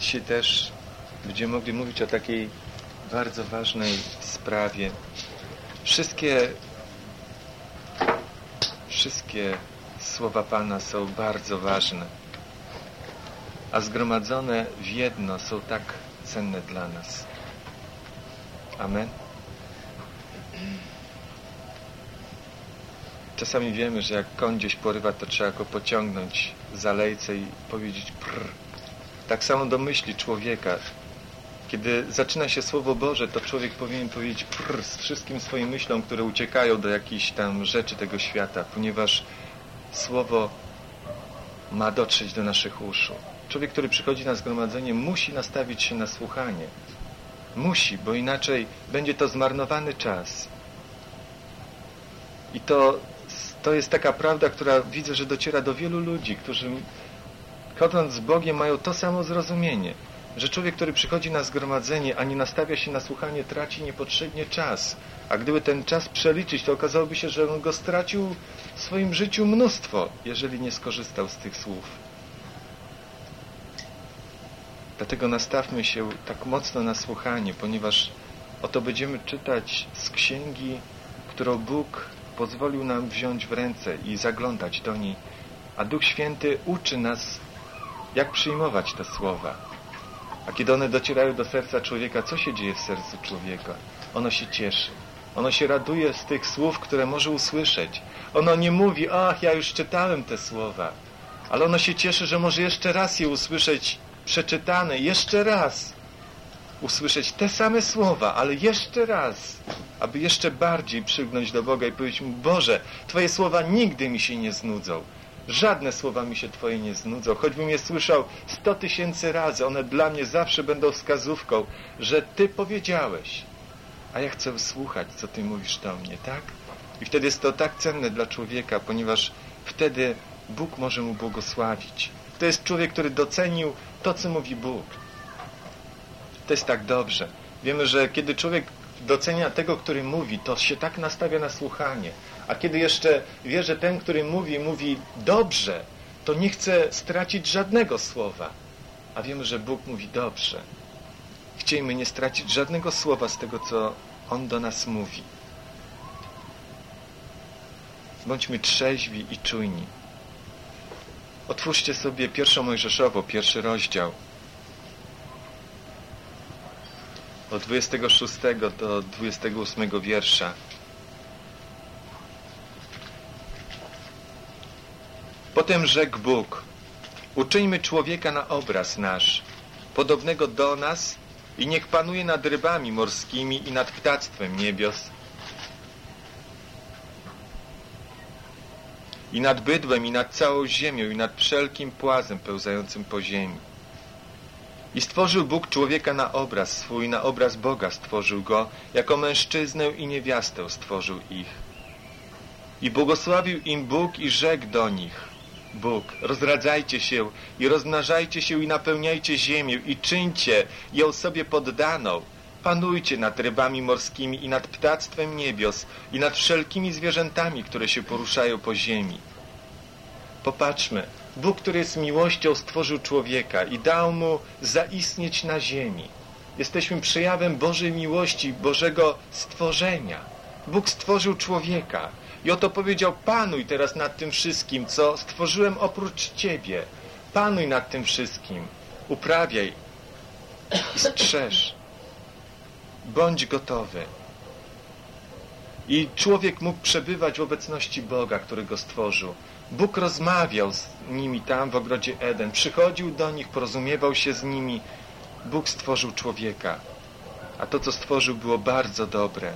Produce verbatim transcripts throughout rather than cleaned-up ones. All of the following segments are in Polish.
Dzisiaj też będziemy mogli mówić o takiej bardzo ważnej sprawie. Wszystkie, wszystkie słowa Pana są bardzo ważne, a zgromadzone w jedno są tak cenne dla nas. Amen. Czasami wiemy, że jak koń gdzieś porywa, to trzeba go pociągnąć za lejce i powiedzieć prr. Tak samo do myśli człowieka. Kiedy zaczyna się Słowo Boże, to człowiek powinien powiedzieć prr z wszystkim swoim myślom, które uciekają do jakichś tam rzeczy tego świata, ponieważ Słowo ma dotrzeć do naszych uszu. Człowiek, który przychodzi na zgromadzenie, musi nastawić się na słuchanie. Musi, bo inaczej będzie to zmarnowany czas. I to, to jest taka prawda, która widzę, że dociera do wielu ludzi, którzy chodząc z Bogiem mają to samo zrozumienie, że człowiek, który przychodzi na zgromadzenie, a nie nastawia się na słuchanie, traci niepotrzebnie czas. A gdyby ten czas przeliczyć, to okazałoby się, że on go stracił w swoim życiu mnóstwo, jeżeli nie skorzystał z tych słów. Dlatego nastawmy się tak mocno na słuchanie, ponieważ oto będziemy czytać z księgi, którą Bóg pozwolił nam wziąć w ręce i zaglądać do niej, a Duch Święty uczy nas, jak przyjmować te słowa. A kiedy one docierają do serca człowieka, co się dzieje w sercu człowieka? Ono się cieszy. Ono się raduje z tych słów, które może usłyszeć. Ono nie mówi, ach, ja już czytałem te słowa. Ale ono się cieszy, że może jeszcze raz je usłyszeć przeczytane, jeszcze raz usłyszeć te same słowa, ale jeszcze raz, aby jeszcze bardziej przygnąć do Boga i powiedzieć mu, Boże, Twoje słowa nigdy mi się nie znudzą. Żadne słowa mi się Twoje nie znudzą. Choćbym je słyszał sto tysięcy razy, one dla mnie zawsze będą wskazówką, że Ty powiedziałeś, a ja chcę słuchać, co Ty mówisz do mnie, tak? I wtedy jest to tak cenne dla człowieka, ponieważ wtedy Bóg może mu błogosławić. To jest człowiek, który docenił to, co mówi Bóg. To jest tak dobrze. Wiemy, że kiedy człowiek docenia tego, który mówi, to się tak nastawia na słuchanie. A kiedy jeszcze wie, że ten, który mówi, mówi dobrze, to nie chce stracić żadnego słowa. A wiemy, że Bóg mówi dobrze. Chciejmy nie stracić żadnego słowa z tego, co On do nas mówi. Bądźmy trzeźwi i czujni. Otwórzcie sobie pierwszą Mojżeszową, pierwszy rozdział. Od dwudziestego szóstego do dwudziestego ósmego wiersza. Potem rzekł Bóg, uczyńmy człowieka na obraz nasz, podobnego do nas i niech panuje nad rybami morskimi i nad ptactwem niebios i nad bydłem i nad całą ziemią i nad wszelkim płazem pełzającym po ziemi. I stworzył Bóg człowieka na obraz swój, na obraz Boga stworzył go, jako mężczyznę i niewiastę stworzył ich. I błogosławił im Bóg i rzekł do nich, Bóg, rozradzajcie się i rozmnażajcie się i napełniajcie ziemię i czyńcie ją sobie poddaną. Panujcie nad rybami morskimi i nad ptactwem niebios i nad wszelkimi zwierzętami, które się poruszają po ziemi. Popatrzmy, Bóg, który jest miłością, stworzył człowieka i dał mu zaistnieć na ziemi. Jesteśmy przejawem Bożej miłości, Bożego stworzenia. Bóg stworzył człowieka i oto powiedział, panuj teraz nad tym wszystkim, co stworzyłem oprócz Ciebie. Panuj nad tym wszystkim. Uprawiaj i strzeż. Bądź gotowy. I człowiek mógł przebywać w obecności Boga, który go stworzył. Bóg rozmawiał z nimi tam w ogrodzie Eden. Przychodził do nich, porozumiewał się z nimi. Bóg stworzył człowieka. A to, co stworzył, było bardzo dobre.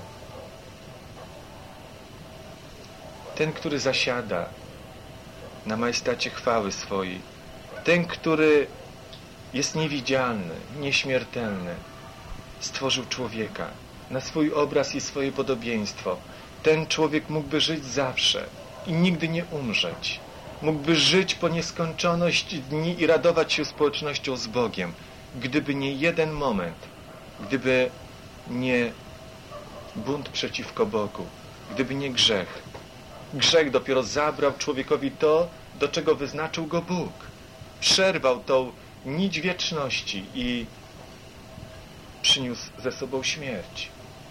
Ten, który zasiada na majestacie chwały swojej. Ten, który jest niewidzialny, nieśmiertelny. Stworzył człowieka na swój obraz i swoje podobieństwo. Ten człowiek mógłby żyć zawsze i nigdy nie umrzeć. Mógłby żyć po nieskończoność dni i radować się społecznością z Bogiem, gdyby nie jeden moment, gdyby nie bunt przeciwko Bogu, gdyby nie grzech. Grzech dopiero zabrał człowiekowi to, do czego wyznaczył go Bóg. Przerwał tą nić wieczności i przyniósł ze sobą śmierć.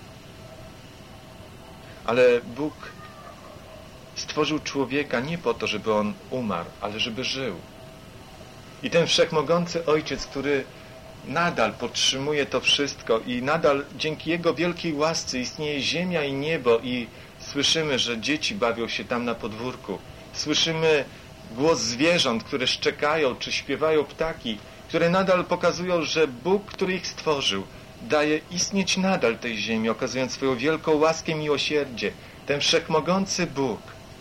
Ale Bóg stworzył człowieka nie po to, żeby on umarł, ale żeby żył. I ten wszechmogący Ojciec, który nadal podtrzymuje to wszystko i nadal dzięki Jego wielkiej łasce istnieje ziemia i niebo i słyszymy, że dzieci bawią się tam na podwórku. Słyszymy głos zwierząt, które szczekają, czy śpiewają ptaki, które nadal pokazują, że Bóg, który ich stworzył, daje istnieć nadal tej ziemi, okazując swoją wielką łaskę i miłosierdzie. Ten wszechmogący Bóg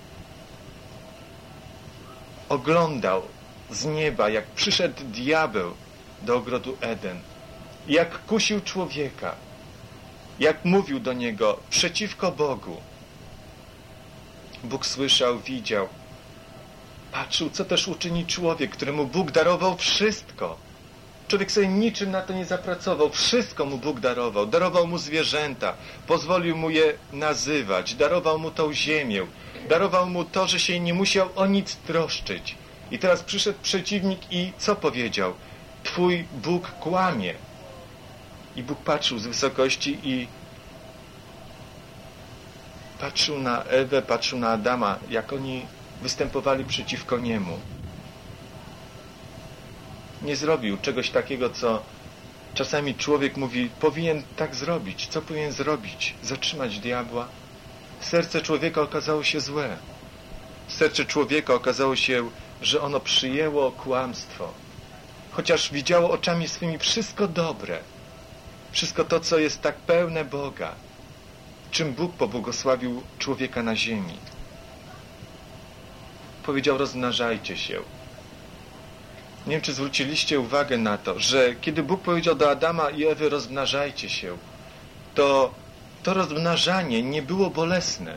oglądał z nieba, jak przyszedł diabeł do ogrodu Eden, jak kusił człowieka, jak mówił do niego przeciwko Bogu. Bóg słyszał, widział, patrzył, co też uczyni człowiek, któremu Bóg darował wszystko. Człowiek sobie niczym na to nie zapracował. Wszystko mu Bóg darował. Darował mu zwierzęta. Pozwolił mu je nazywać. Darował mu tą ziemię. Darował mu to, że się nie musiał o nic troszczyć. I teraz przyszedł przeciwnik i co powiedział? Twój Bóg kłamie. I Bóg patrzył z wysokości i patrzył na Ewę, patrzył na Adama, jak oni występowali przeciwko niemu. Nie zrobił czegoś takiego, co czasami człowiek mówi, powinien tak zrobić. Co powinien zrobić? Zatrzymać diabła? Serce człowieka okazało się złe. Serce człowieka okazało się, że ono przyjęło kłamstwo. Chociaż widziało oczami swymi wszystko dobre. Wszystko to, co jest tak pełne Boga. Czym Bóg pobłogosławił człowieka na ziemi. Powiedział, rozmnażajcie się. Nie wiem, czy zwróciliście uwagę na to, że kiedy Bóg powiedział do Adama i Ewy, rozmnażajcie się, to to rozmnażanie nie było bolesne.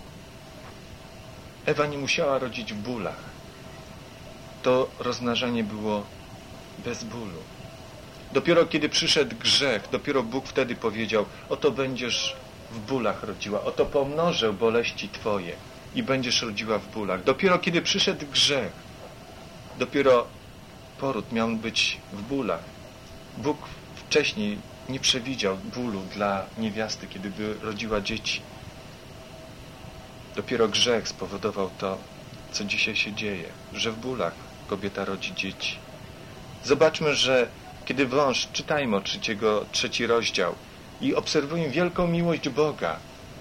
Ewa nie musiała rodzić w bólach. To rozmnażanie było bez bólu. Dopiero kiedy przyszedł grzech, dopiero Bóg wtedy powiedział, oto będziesz w bólach rodziła, oto pomnożę boleści Twoje i będziesz rodziła w bólach. Dopiero kiedy przyszedł grzech, dopiero poród miał być w bólach. Bóg wcześniej nie przewidział bólu dla niewiasty, kiedy by rodziła dzieci. Dopiero grzech spowodował to, co dzisiaj się dzieje, że w bólach kobieta rodzi dzieci. Zobaczmy, że kiedy wąż, czytajmy o trzeciego, trzeci rozdział i obserwujmy wielką miłość Boga.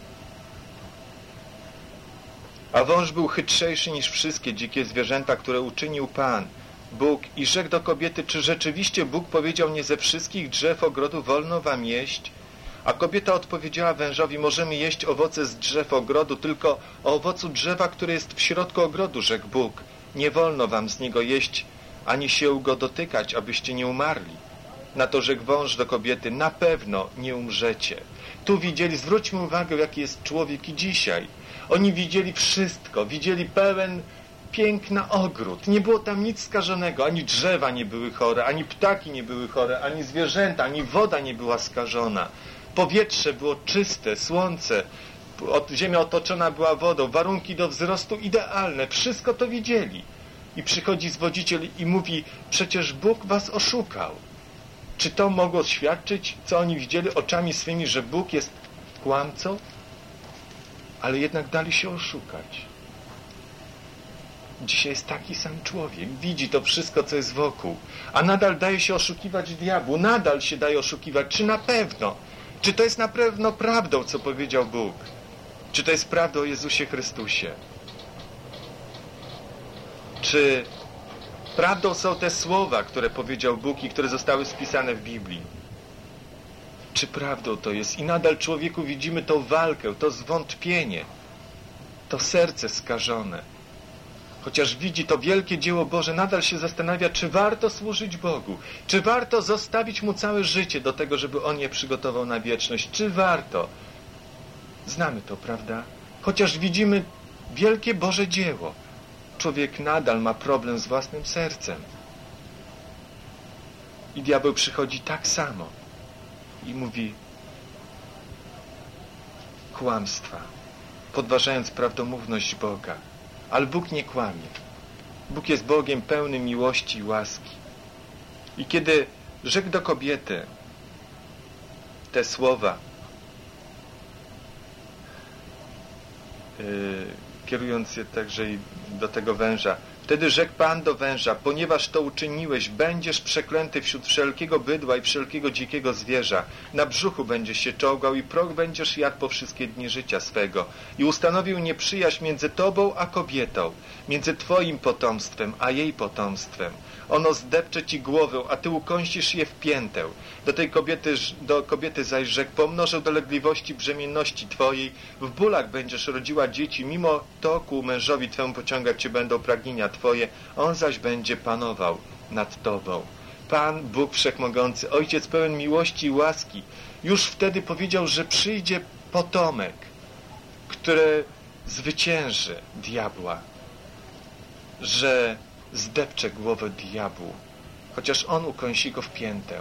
A wąż był chytrzejszy niż wszystkie dzikie zwierzęta, które uczynił Pan, Bóg, i rzekł do kobiety, czy rzeczywiście Bóg powiedział, nie ze wszystkich drzew ogrodu wolno wam jeść? A kobieta odpowiedziała wężowi, możemy jeść owoce z drzew ogrodu, tylko o owocu drzewa, które jest w środku ogrodu, rzekł Bóg. Nie wolno wam z niego jeść, ani się go dotykać, abyście nie umarli. Na to rzekł wąż do kobiety, na pewno nie umrzecie. Tu widzieli, zwróćmy uwagę, jaki jest człowiek i dzisiaj. Oni widzieli wszystko, widzieli pełen piękna ogród. Nie było tam nic skażonego, ani drzewa nie były chore, ani ptaki nie były chore, ani zwierzęta, ani woda nie była skażona. Powietrze było czyste, słońce, ziemia otoczona była wodą, warunki do wzrostu idealne. Wszystko to widzieli. I przychodzi zwodziciel i mówi, przecież Bóg was oszukał. Czy to mogło świadczyć, co oni widzieli oczami swymi, że Bóg jest kłamcą? Ale jednak dali się oszukać. Dzisiaj jest taki sam człowiek, widzi to wszystko, co jest wokół, a nadal daje się oszukiwać diabłu, nadal się daje oszukiwać. Czy na pewno? Czy to jest na pewno prawdą, co powiedział Bóg? Czy to jest prawdą o Jezusie Chrystusie? Czy prawdą są te słowa, które powiedział Bóg i które zostały spisane w Biblii? Czy prawdą to jest? I nadal człowieku widzimy tą walkę, to zwątpienie, to serce skażone. Chociaż widzi to wielkie dzieło Boże, nadal się zastanawia, czy warto służyć Bogu, czy warto zostawić Mu całe życie do tego, żeby On je przygotował na wieczność, czy warto. Znamy to, prawda? Chociaż widzimy wielkie Boże dzieło, człowiek nadal ma problem z własnym sercem. I diabeł przychodzi tak samo i mówi kłamstwa, podważając prawdomówność Boga. Ale Bóg nie kłamie. Bóg jest Bogiem pełnym miłości i łaski. I kiedy rzekł do kobiety te słowa, yy, kierując je także i do tego węża, wtedy rzekł Pan do węża, ponieważ to uczyniłeś, będziesz przeklęty wśród wszelkiego bydła i wszelkiego dzikiego zwierza. Na brzuchu będziesz się czołgał i proch będziesz jadł po wszystkie dni życia swego. I ustanowił nieprzyjaźń między tobą a kobietą, między twoim potomstwem a jej potomstwem. Ono zdepcze ci głowę, a ty ukąścisz je w piętę. Do tej kobiety, do kobiety zaś rzekł, pomnożę dolegliwości brzemienności twojej, w bólach będziesz rodziła dzieci, mimo to ku mężowi twemu pociągać cię będą pragnienia twoje, on zaś będzie panował nad tobą. Pan, Bóg Wszechmogący, Ojciec pełen miłości i łaski, już wtedy powiedział, że przyjdzie potomek, który zwycięży diabła, że zdepcze głowę diabłu, chociaż on ukąsi go w piętę.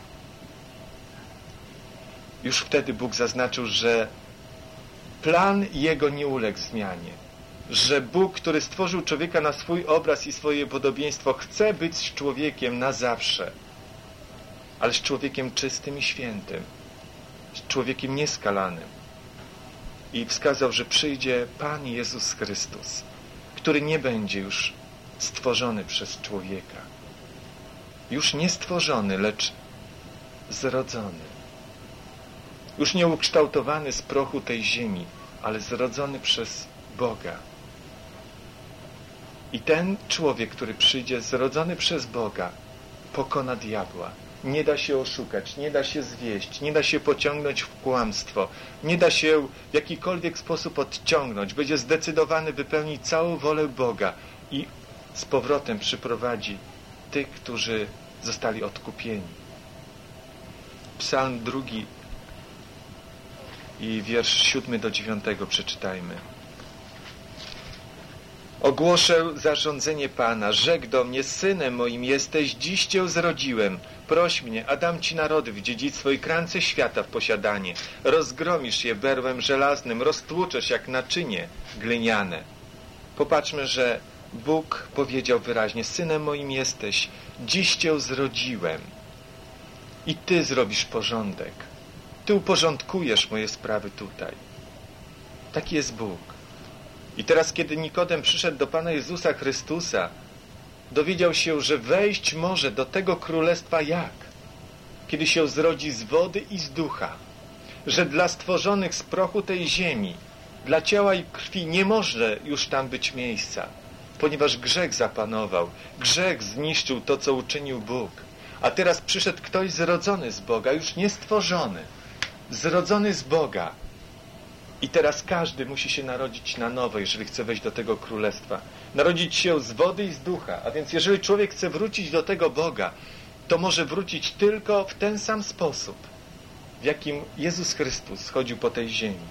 Już wtedy Bóg zaznaczył, że plan jego nie uległ zmianie, że Bóg, który stworzył człowieka na swój obraz i swoje podobieństwo, chce być z człowiekiem na zawsze, ale z człowiekiem czystym i świętym, z człowiekiem nieskalanym. I wskazał, że przyjdzie Pan Jezus Chrystus, który nie będzie już stworzony przez człowieka. Już nie stworzony, lecz zrodzony. Już nie ukształtowany z prochu tej ziemi, ale zrodzony przez Boga. I ten człowiek, który przyjdzie, zrodzony przez Boga, pokona diabła. Nie da się oszukać, nie da się zwieść, nie da się pociągnąć w kłamstwo, nie da się w jakikolwiek sposób odciągnąć. Będzie zdecydowany wypełnić całą wolę Boga i z powrotem przyprowadzi tych, którzy zostali odkupieni. Psalm drugi i wiersz siódmy do dziewiątego przeczytajmy. Ogłoszę zarządzenie Pana, rzekł do mnie, synem moim jesteś, dziś cię zrodziłem. Proś mnie, a dam ci narody w dziedzictwo i krańce świata w posiadanie. Rozgromisz je berłem żelaznym, roztłuczesz jak naczynie gliniane. Popatrzmy, że Bóg powiedział wyraźnie, synem moim jesteś, dziś cię zrodziłem. I ty zrobisz porządek. Ty uporządkujesz moje sprawy tutaj. Taki jest Bóg. I teraz, kiedy Nikodem przyszedł do Pana Jezusa Chrystusa, dowiedział się, że wejść może do tego królestwa jak? Kiedy się zrodzi z wody i z ducha. Że dla stworzonych z prochu tej ziemi, dla ciała i krwi nie może już tam być miejsca, ponieważ grzech zapanował. Grzech zniszczył to, co uczynił Bóg. A teraz przyszedł ktoś zrodzony z Boga, już nie stworzony, zrodzony z Boga. I teraz każdy musi się narodzić na nowo, jeżeli chce wejść do tego królestwa. Narodzić się z wody i z ducha. A więc jeżeli człowiek chce wrócić do tego Boga, to może wrócić tylko w ten sam sposób, w jakim Jezus Chrystus chodził po tej ziemi.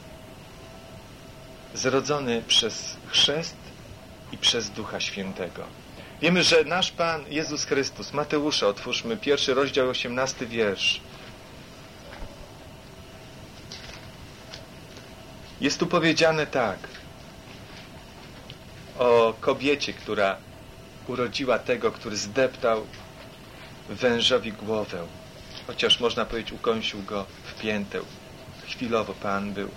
Zrodzony przez chrzest i przez Ducha Świętego. Wiemy, że nasz Pan Jezus Chrystus, Mateusza, otwórzmy pierwszy rozdział, osiemnasty wiersz. Jest tu powiedziane tak o kobiecie, która urodziła tego, który zdeptał wężowi głowę. Chociaż można powiedzieć, ukąsił go w piętę. Chwilowo Pan był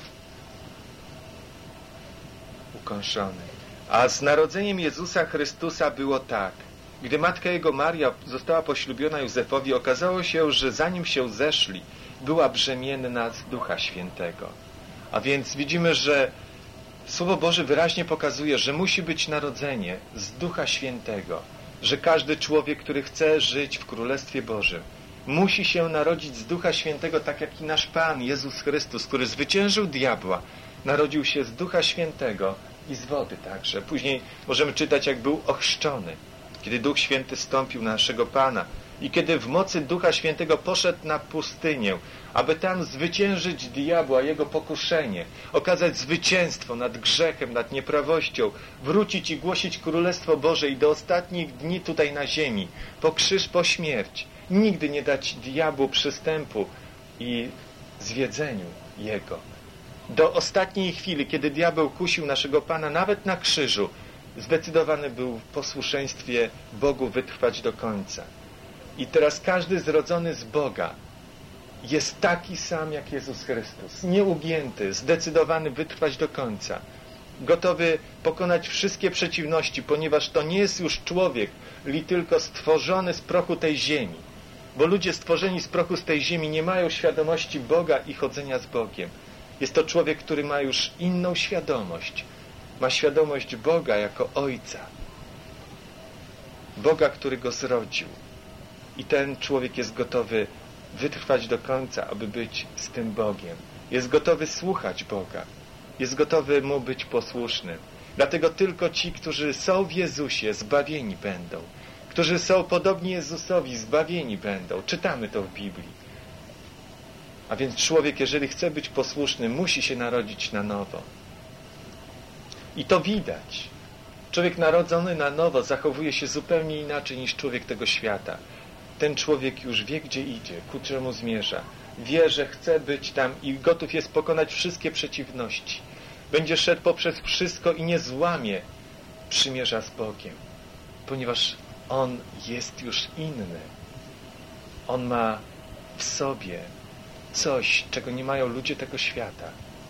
ukąszony. A z narodzeniem Jezusa Chrystusa było tak. Gdy matka jego Maria została poślubiona Józefowi, okazało się, że zanim się zeszli, była brzemienna z Ducha Świętego. A więc widzimy, że Słowo Boże wyraźnie pokazuje, że musi być narodzenie z Ducha Świętego, że każdy człowiek, który chce żyć w Królestwie Bożym, musi się narodzić z Ducha Świętego, tak jak i nasz Pan Jezus Chrystus, który zwyciężył diabła, narodził się z Ducha Świętego i z wody także. Później możemy czytać, jak był ochrzczony, kiedy Duch Święty stąpił na naszego Pana i kiedy w mocy Ducha Świętego poszedł na pustynię, aby tam zwyciężyć diabła, jego pokuszenie, okazać zwycięstwo nad grzechem, nad nieprawością, wrócić i głosić Królestwo Boże i do ostatnich dni tutaj na ziemi, po krzyż, po śmierć, nigdy nie dać diabłu przystępu i zwiedzeniu jego. Do ostatniej chwili, kiedy diabeł kusił naszego Pana, nawet na krzyżu, zdecydowany był w posłuszeństwie Bogu wytrwać do końca. I teraz każdy zrodzony z Boga jest taki sam jak Jezus Chrystus. Nieugięty, zdecydowany wytrwać do końca. Gotowy pokonać wszystkie przeciwności, ponieważ to nie jest już człowiek, li tylko stworzony z prochu tej ziemi. Bo ludzie stworzeni z prochu z tej ziemi nie mają świadomości Boga i chodzenia z Bogiem. Jest to człowiek, który ma już inną świadomość. Ma świadomość Boga jako Ojca. Boga, który go zrodził. I ten człowiek jest gotowy wytrwać do końca, aby być z tym Bogiem. Jest gotowy słuchać Boga. Jest gotowy Mu być posłuszny. Dlatego tylko ci, którzy są w Jezusie, zbawieni będą. Którzy są podobni Jezusowi, zbawieni będą. Czytamy to w Biblii. A więc człowiek, jeżeli chce być posłuszny, musi się narodzić na nowo. I to widać. Człowiek narodzony na nowo zachowuje się zupełnie inaczej niż człowiek tego świata. Ten człowiek już wie, gdzie idzie, ku czemu zmierza. Wie, że chce być tam i gotów jest pokonać wszystkie przeciwności. Będzie szedł poprzez wszystko i nie złamie przymierza z Bogiem. Ponieważ on jest już inny. On ma w sobie coś, czego nie mają ludzie tego świata.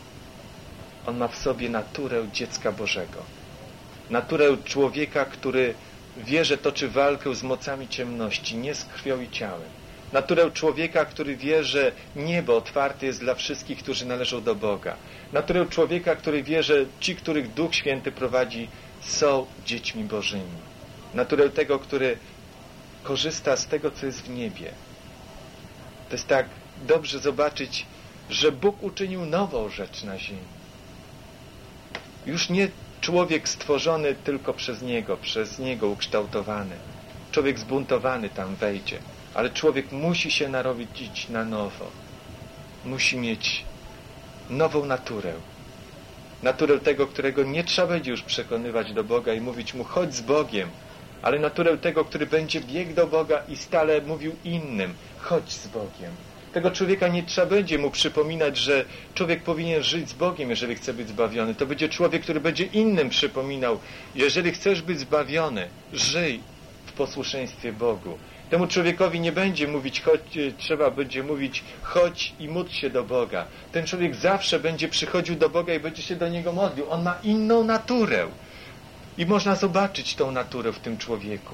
On ma w sobie naturę dziecka Bożego. Naturę człowieka, który wie, że toczy walkę z mocami ciemności, nie z krwią i ciałem. Naturę człowieka, który wie, że niebo otwarte jest dla wszystkich, którzy należą do Boga. Naturę człowieka, który wie, że ci, których Duch Święty prowadzi, są dziećmi Bożymi. Naturę tego, który korzysta z tego, co jest w niebie. To jest tak dobrze zobaczyć, że Bóg uczynił nową rzecz na ziemi. Już nie człowiek stworzony tylko przez Niego, przez Niego ukształtowany. Człowiek zbuntowany tam wejdzie, ale człowiek musi się narodzić na nowo. Musi mieć nową naturę. Naturę tego, którego nie trzeba będzie już przekonywać do Boga i mówić mu, chodź z Bogiem, ale naturę tego, który będzie biegł do Boga i stale mówił innym, chodź z Bogiem. Tego człowieka nie trzeba będzie mu przypominać, że człowiek powinien żyć z Bogiem, jeżeli chce być zbawiony. To będzie człowiek, który będzie innym przypominał, jeżeli chcesz być zbawiony, żyj w posłuszeństwie Bogu. Temu człowiekowi nie będzie mówić, chodź, trzeba będzie mówić, chodź i módl się do Boga. Ten człowiek zawsze będzie przychodził do Boga i będzie się do Niego modlił. On ma inną naturę. I można zobaczyć tą naturę w tym człowieku.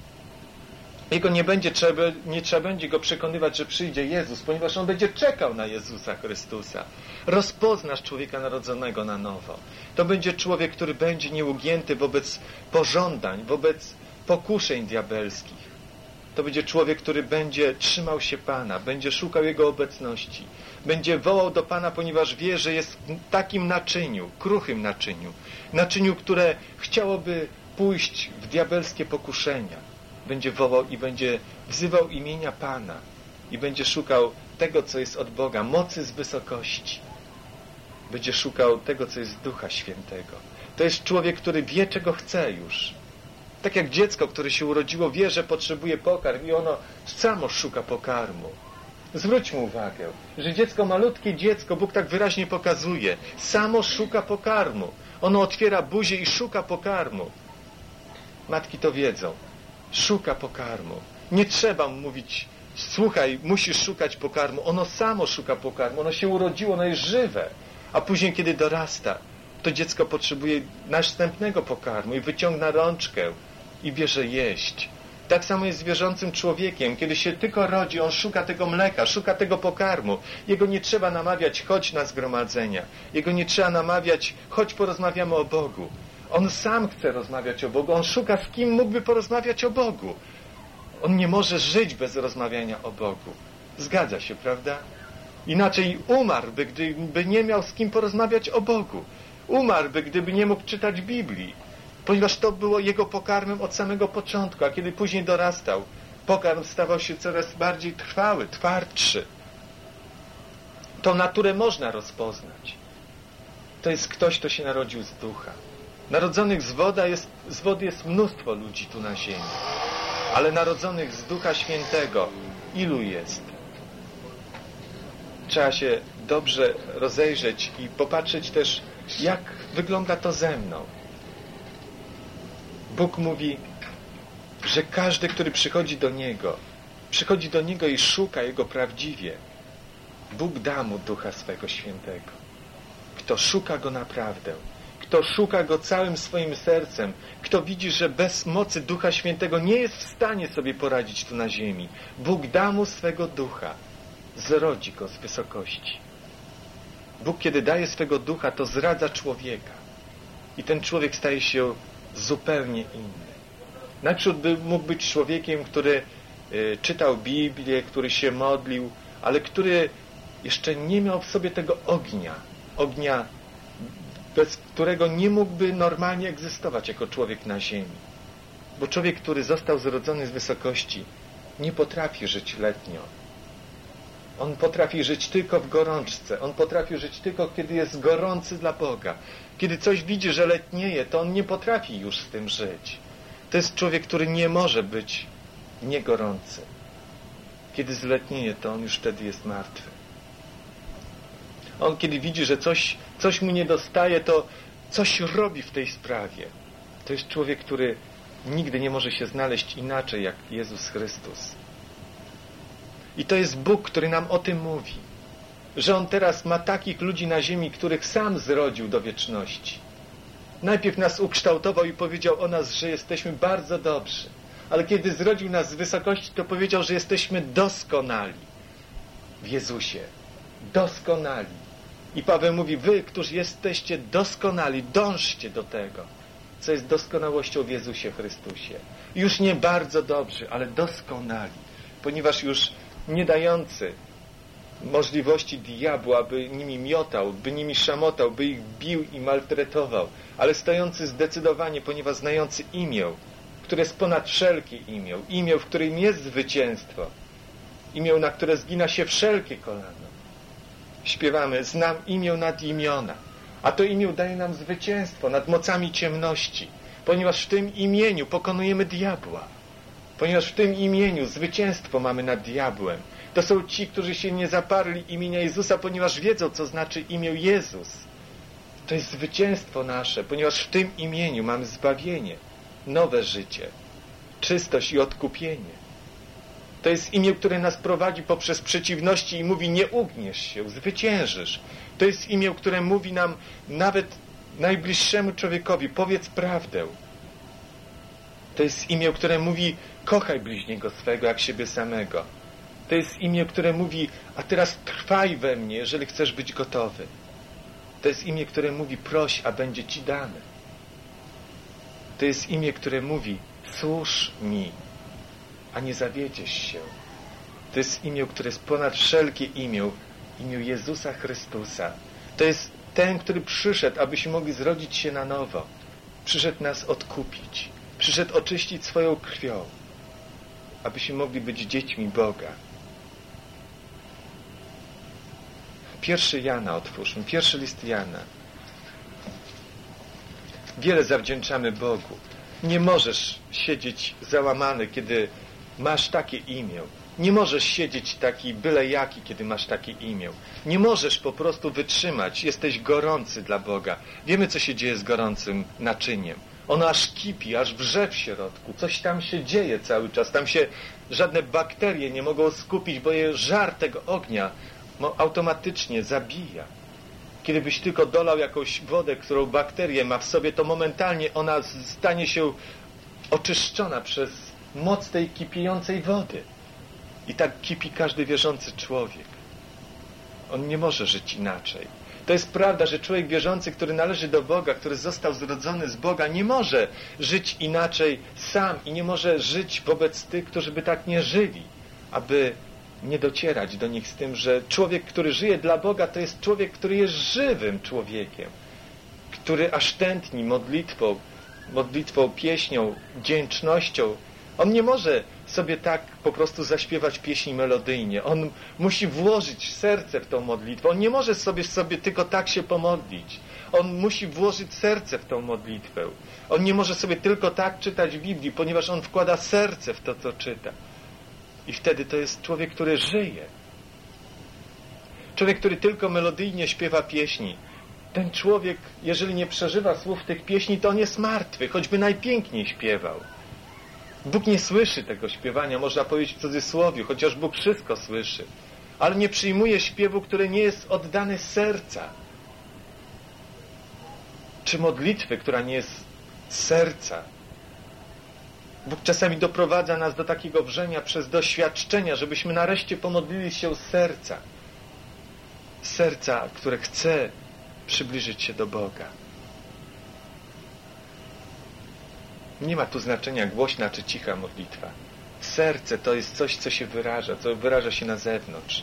Jego nie będzie, trzeba, nie trzeba będzie go przekonywać, że przyjdzie Jezus, ponieważ on będzie czekał na Jezusa Chrystusa. Rozpoznasz człowieka narodzonego na nowo. To będzie człowiek, który będzie nieugięty wobec pożądań, wobec pokuszeń diabelskich. To będzie człowiek, który będzie trzymał się Pana, będzie szukał Jego obecności. Będzie wołał do Pana, ponieważ wie, że jest w takim naczyniu, kruchym naczyniu. Naczyniu, które chciałoby pójść w diabelskie pokuszenia. Będzie wołał i będzie wzywał imienia Pana. I będzie szukał tego, co jest od Boga, mocy z wysokości. Będzie szukał tego, co jest z Ducha Świętego. To jest człowiek, który wie, czego chce już. Tak jak dziecko, które się urodziło, wie, że potrzebuje pokarm i ono samo szuka pokarmu. Zwróćmy uwagę, że dziecko, malutkie dziecko, Bóg tak wyraźnie pokazuje, samo szuka pokarmu. Ono otwiera buzię i szuka pokarmu. Matki to wiedzą. Szuka pokarmu. Nie trzeba mu mówić, słuchaj, musisz szukać pokarmu. Ono samo szuka pokarmu. Ono się urodziło, ono jest żywe. A później, kiedy dorasta, to dziecko potrzebuje następnego pokarmu i wyciąga rączkę i bierze jeść. Tak samo jest z wierzącym człowiekiem. Kiedy się tylko rodzi, on szuka tego mleka, szuka tego pokarmu. Jego nie trzeba namawiać, chodź na zgromadzenia. Jego nie trzeba namawiać, chodź porozmawiamy o Bogu. On sam chce rozmawiać o Bogu. On szuka, z kim mógłby porozmawiać o Bogu. On nie może żyć bez rozmawiania o Bogu. Zgadza się, prawda? Inaczej umarłby, gdyby nie miał z kim porozmawiać o Bogu. Umarłby, gdyby nie mógł czytać Biblii. Ponieważ to było jego pokarmem od samego początku. A kiedy później dorastał, pokarm stawał się coraz bardziej trwały, twardszy. Tą naturę można rozpoznać. To jest ktoś, kto się narodził z ducha. Narodzonych z, woda jest, z wody jest mnóstwo ludzi tu na ziemi. Ale narodzonych z Ducha Świętego ilu jest? Trzeba się dobrze rozejrzeć i popatrzeć też, jak wygląda to ze mną. Bóg mówi, że każdy, który przychodzi do Niego, przychodzi do Niego i szuka Jego prawdziwie, Bóg da mu Ducha swego Świętego. Kto szuka Go naprawdę, kto szuka Go całym swoim sercem, kto widzi, że bez mocy Ducha Świętego nie jest w stanie sobie poradzić tu na ziemi, Bóg da mu swego Ducha, zrodzi go z wysokości. Bóg, kiedy daje swego Ducha, to zradza człowieka i ten człowiek staje się zupełnie inny. Najpierw by mógł być człowiekiem, który y, czytał Biblię, który się modlił, ale który jeszcze nie miał w sobie tego ognia, ognia, bez którego nie mógłby normalnie egzystować jako człowiek na ziemi. Bo człowiek, który został zrodzony z wysokości, nie potrafi żyć letnio. On potrafi żyć tylko w gorączce. On potrafi żyć tylko, kiedy jest gorący dla Boga. Kiedy coś widzi, że letnieje, to on nie potrafi już z tym żyć. To jest człowiek, który nie może być niegorący. Kiedy zletnieje, to on już wtedy jest martwy. On, kiedy widzi, że coś, coś mu nie dostaje, to coś robi w tej sprawie. To jest człowiek, który nigdy nie może się znaleźć inaczej jak Jezus Chrystus. I to jest Bóg, który nam o tym mówi. Że On teraz ma takich ludzi na ziemi, których sam zrodził do wieczności. Najpierw nas ukształtował i powiedział o nas, że jesteśmy bardzo dobrzy. Ale kiedy zrodził nas z wysokości, to powiedział, że jesteśmy doskonali w Jezusie. Doskonali. I Paweł mówi, wy, którzy jesteście doskonali, dążcie do tego, co jest doskonałością w Jezusie Chrystusie. Już nie bardzo dobrzy, ale doskonali. Ponieważ już nie dający możliwości diabła, by nimi miotał, by nimi szamotał, by ich bił i maltretował, ale stojący zdecydowanie, ponieważ znający imię, które jest ponad wszelkie imię, imię, w którym jest zwycięstwo, imię, na które zgina się wszelkie kolano. Śpiewamy, znam imię nad imiona, a to imię daje nam zwycięstwo nad mocami ciemności, ponieważ w tym imieniu pokonujemy diabła, ponieważ w tym imieniu zwycięstwo mamy nad diabłem. To są ci, którzy się nie zaparli imienia Jezusa, ponieważ wiedzą, co znaczy imię Jezus. To jest zwycięstwo nasze, ponieważ w tym imieniu mamy zbawienie, nowe życie, czystość i odkupienie. To jest imię, które nas prowadzi poprzez przeciwności i mówi, nie ugniesz się, zwyciężysz. To jest imię, które mówi nam nawet najbliższemu człowiekowi, powiedz prawdę. To jest imię, które mówi, kochaj bliźniego swego jak siebie samego. To jest imię, które mówi, a teraz trwaj we mnie, jeżeli chcesz być gotowy. To jest imię, które mówi, proś, a będzie ci dane. To jest imię, które mówi, służ mi, a nie zawiedziesz się. To jest imię, które jest ponad wszelkie imię, imię Jezusa Chrystusa. To jest ten, który przyszedł, abyśmy mogli zrodzić się na nowo. Przyszedł nas odkupić. Przyszedł oczyścić swoją krwią, abyśmy mogli być dziećmi Boga. Pierwszy Jana otwórzmy, pierwszy list Jana. Wiele zawdzięczamy Bogu. Nie możesz siedzieć załamany, kiedy masz takie imię. Nie możesz siedzieć taki byle jaki, kiedy masz takie imię. Nie możesz po prostu wytrzymać. Jesteś gorący dla Boga. Wiemy, co się dzieje z gorącym naczyniem. Ono aż kipi, aż wrze w środku. Coś tam się dzieje cały czas. Tam się żadne bakterie nie mogą skupić, bo je żar tego ognia automatycznie zabija. Kiedy byś tylko dolał jakąś wodę, którą bakterie ma w sobie, to momentalnie ona stanie się oczyszczona przez moc tej kipiejącej wody. I tak kipi każdy wierzący człowiek. On nie może żyć inaczej. To jest prawda, że człowiek wierzący, który należy do Boga, który został zrodzony z Boga, nie może żyć inaczej sam i nie może żyć wobec tych, którzy by tak nie żyli, aby nie docierać do nich z tym, że człowiek, który żyje dla Boga, to jest człowiek, który jest żywym człowiekiem, który aż tętni modlitwą, modlitwą, pieśnią, wdzięcznością. On nie może sobie tak po prostu zaśpiewać pieśni melodyjnie. On musi włożyć serce w tą modlitwę. On nie może sobie, sobie tylko tak się pomodlić. On musi włożyć serce w tą modlitwę. On nie może sobie tylko tak czytać Biblii, ponieważ on wkłada serce w to, co czyta. I wtedy to jest człowiek, który żyje. Człowiek, który tylko melodyjnie śpiewa pieśni. Ten człowiek, jeżeli nie przeżywa słów tych pieśni, to on jest martwy, choćby najpiękniej śpiewał. Bóg nie słyszy tego śpiewania, można powiedzieć w cudzysłowie, chociaż Bóg wszystko słyszy. Ale nie przyjmuje śpiewu, który nie jest oddany z serca. Czy modlitwy, która nie jest z serca. Bóg czasami doprowadza nas do takiego wrzenia przez doświadczenia, żebyśmy nareszcie pomodlili się z serca. Z serca, które chce przybliżyć się do Boga. Nie ma tu znaczenia głośna czy cicha modlitwa. Serce to jest coś, co się wyraża, co wyraża się na zewnątrz.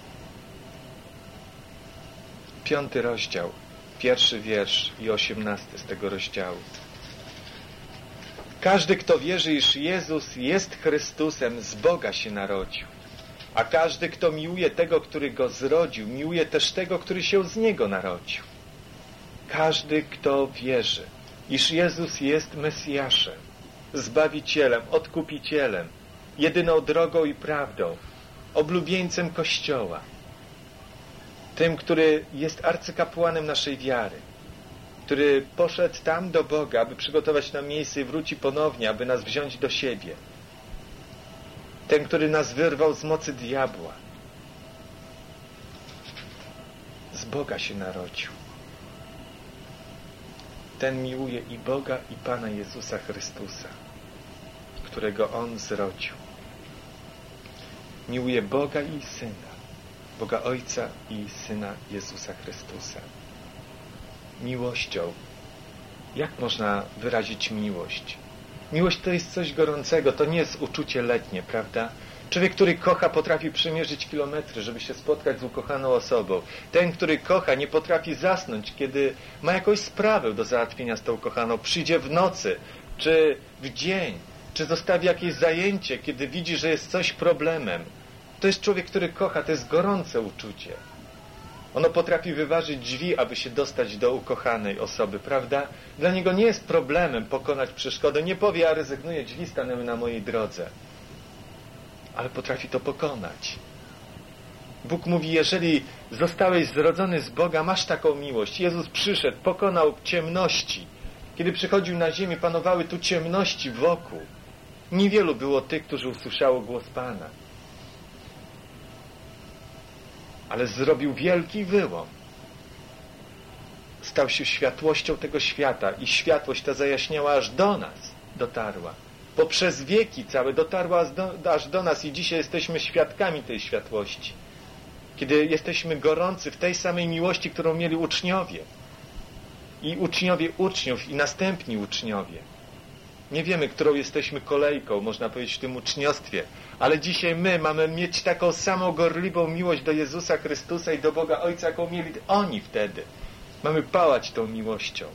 Piąty rozdział, pierwszy wiersz i osiemnasty z tego rozdziału. Każdy, kto wierzy, iż Jezus jest Chrystusem, z Boga się narodził. A każdy, kto miłuje tego, który Go zrodził, miłuje też tego, który się z Niego narodził. Każdy, kto wierzy, iż Jezus jest Mesjaszem, Zbawicielem, Odkupicielem, jedyną drogą i prawdą, oblubieńcem Kościoła, tym, który jest arcykapłanem naszej wiary, który poszedł tam do Boga, aby przygotować nam miejsce i wróci ponownie, aby nas wziąć do siebie. Ten, który nas wyrwał z mocy diabła. Z Boga się narodził. Ten miłuje i Boga, i Pana Jezusa Chrystusa, którego On zrodził. Miłuje Boga i Syna, Boga Ojca i Syna Jezusa Chrystusa. Miłością. Jak można wyrazić miłość? Miłość to jest coś gorącego, to nie jest uczucie letnie, prawda? Człowiek, który kocha, potrafi przemierzyć kilometry, żeby się spotkać z ukochaną osobą. Ten, który kocha, nie potrafi zasnąć, kiedy ma jakąś sprawę do załatwienia z tą ukochaną. Przyjdzie w nocy, czy w dzień, czy zostawi jakieś zajęcie, kiedy widzi, że jest coś problemem. To jest człowiek, który kocha, to jest gorące uczucie. Ono potrafi wyważyć drzwi, aby się dostać do ukochanej osoby, prawda? Dla niego nie jest problemem pokonać przeszkodę. Nie powie, a rezygnuję, drzwi stanęły na mojej drodze. Ale potrafi to pokonać. Bóg mówi, jeżeli zostałeś zrodzony z Boga, masz taką miłość. Jezus przyszedł, pokonał ciemności. Kiedy przychodził na ziemię, panowały tu ciemności wokół. Niewielu było tych, którzy usłyszało głos Pana. Ale zrobił wielki wyłom. Stał się światłością tego świata i światłość ta zajaśniała aż do nas, dotarła. Poprzez wieki całe dotarła aż do, aż do nas i dzisiaj jesteśmy świadkami tej światłości. Kiedy jesteśmy gorący w tej samej miłości, którą mieli uczniowie. I uczniowie uczniów i następni uczniowie. Nie wiemy, którą jesteśmy kolejką, można powiedzieć, w tym uczniostwie. Ale dzisiaj my mamy mieć taką samą gorliwą miłość do Jezusa Chrystusa i do Boga Ojca, jaką mieli oni wtedy. Mamy pałać tą miłością.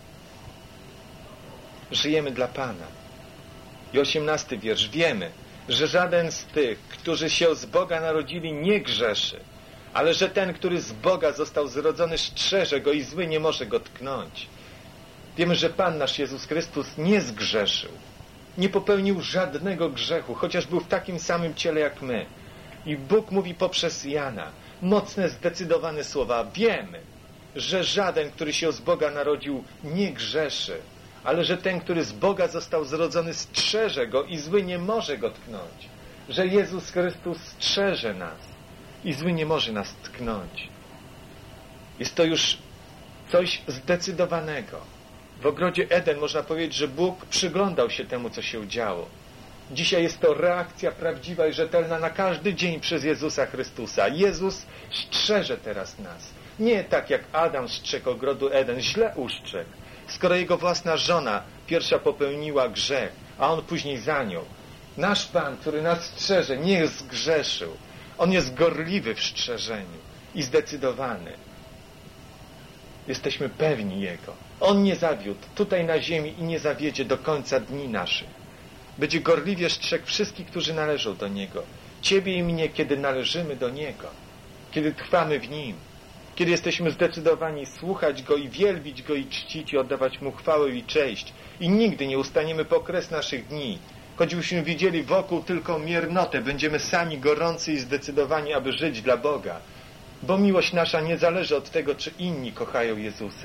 Żyjemy dla Pana. I osiemnasty wiersz. Wiemy, że żaden z tych, którzy się z Boga narodzili, nie grzeszy, ale że ten, który z Boga został zrodzony, strzeże go i zły nie może go tknąć. Wiemy, że Pan nasz Jezus Chrystus nie zgrzeszył. Nie popełnił żadnego grzechu, chociaż był w takim samym ciele jak my. I Bóg mówi poprzez Jana mocne, zdecydowane słowa. Wiemy, że żaden, który się z Boga narodził, nie grzeszy, ale że ten, który z Boga został zrodzony, strzeże go i zły nie może go tknąć. Że Jezus Chrystus strzeże nas i zły nie może nas tknąć. Jest to już coś zdecydowanego. W ogrodzie Eden można powiedzieć, że Bóg przyglądał się temu, co się działo. Dzisiaj jest to reakcja prawdziwa i rzetelna na każdy dzień przez Jezusa Chrystusa. Jezus strzeże teraz nas. Nie tak jak Adam strzegł ogrodu Eden, źle ustrzegł. Skoro jego własna żona pierwsza popełniła grzech, a on później za nią. Nasz Pan, który nas strzeże, nie zgrzeszył. On jest gorliwy w strzeżeniu i zdecydowany. Jesteśmy pewni Jego. On nie zawiódł tutaj na ziemi i nie zawiedzie do końca dni naszych. Będzie gorliwie strzegł wszystkich, którzy należą do Niego. Ciebie i mnie, kiedy należymy do Niego. Kiedy trwamy w Nim. Kiedy jesteśmy zdecydowani słuchać Go i wielbić Go i czcić i oddawać Mu chwałę i cześć. I nigdy nie ustaniemy po kres naszych dni. Choćbyśmy widzieli wokół tylko miernotę, będziemy sami gorący i zdecydowani, aby żyć dla Boga. Bo miłość nasza nie zależy od tego, czy inni kochają Jezusa,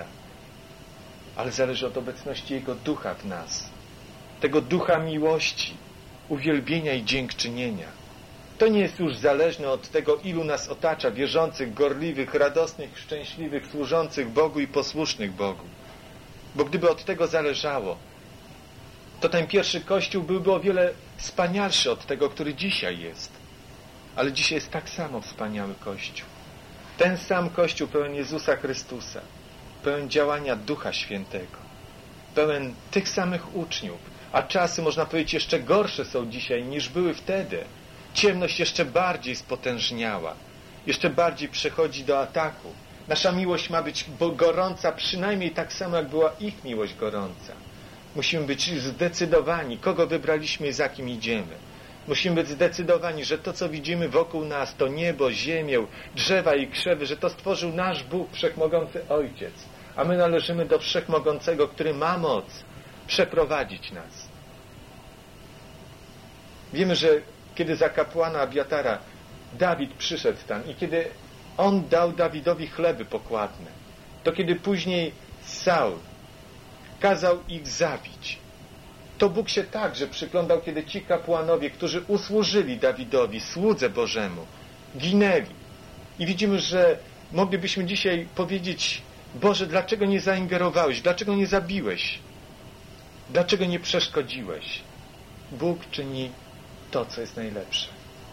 ale zależy od obecności Jego Ducha w nas. Tego Ducha miłości, uwielbienia i dziękczynienia. To nie jest już zależne od tego, ilu nas otacza, wierzących, gorliwych, radosnych, szczęśliwych, służących Bogu i posłusznych Bogu. Bo gdyby od tego zależało, to ten pierwszy Kościół byłby o wiele wspanialszy od tego, który dzisiaj jest. Ale dzisiaj jest tak samo wspaniały Kościół. Ten sam Kościół pełen Jezusa Chrystusa, pełen działania Ducha Świętego, pełen tych samych uczniów, a czasy, można powiedzieć, jeszcze gorsze są dzisiaj niż były wtedy. Ciemność jeszcze bardziej spotężniała, jeszcze bardziej przechodzi do ataku. Nasza miłość ma być gorąca, przynajmniej tak samo, jak była ich miłość gorąca. Musimy być zdecydowani, kogo wybraliśmy i za kim idziemy. Musimy być zdecydowani, że to, co widzimy wokół nas, to niebo, ziemię, drzewa i krzewy, że to stworzył nasz Bóg, Wszechmogący Ojciec. A my należymy do Wszechmogącego, który ma moc przeprowadzić nas. Wiemy, że kiedy za kapłana Abiatara Dawid przyszedł tam i kiedy on dał Dawidowi chleby pokładne, to kiedy później Saul kazał ich zabić, to Bóg się także przyglądał, kiedy ci kapłanowie, którzy usłużyli Dawidowi, słudze Bożemu, ginęli. I widzimy, że moglibyśmy dzisiaj powiedzieć: Boże, dlaczego nie zaingerowałeś? Dlaczego nie zabiłeś? Dlaczego nie przeszkodziłeś? Bóg czyni to, co jest najlepsze.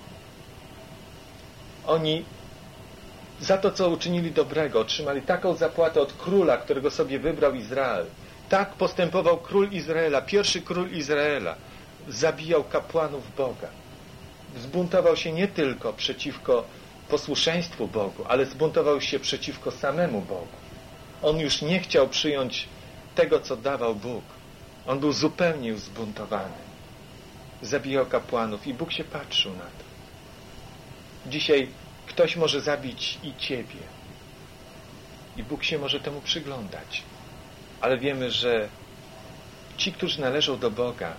Oni za to, co uczynili dobrego, otrzymali taką zapłatę od króla, którego sobie wybrał Izrael. Tak postępował król Izraela, pierwszy król Izraela. Zabijał kapłanów Boga. Zbuntował się nie tylko przeciwko posłuszeństwu Bogu, ale zbuntował się przeciwko samemu Bogu. On już nie chciał przyjąć tego, co dawał Bóg. On był zupełnie już zbuntowany. Zabijał kapłanów i Bóg się patrzył na to. Dzisiaj ktoś może zabić i ciebie. I Bóg się może temu przyglądać. Ale wiemy, że ci, którzy należą do Boga,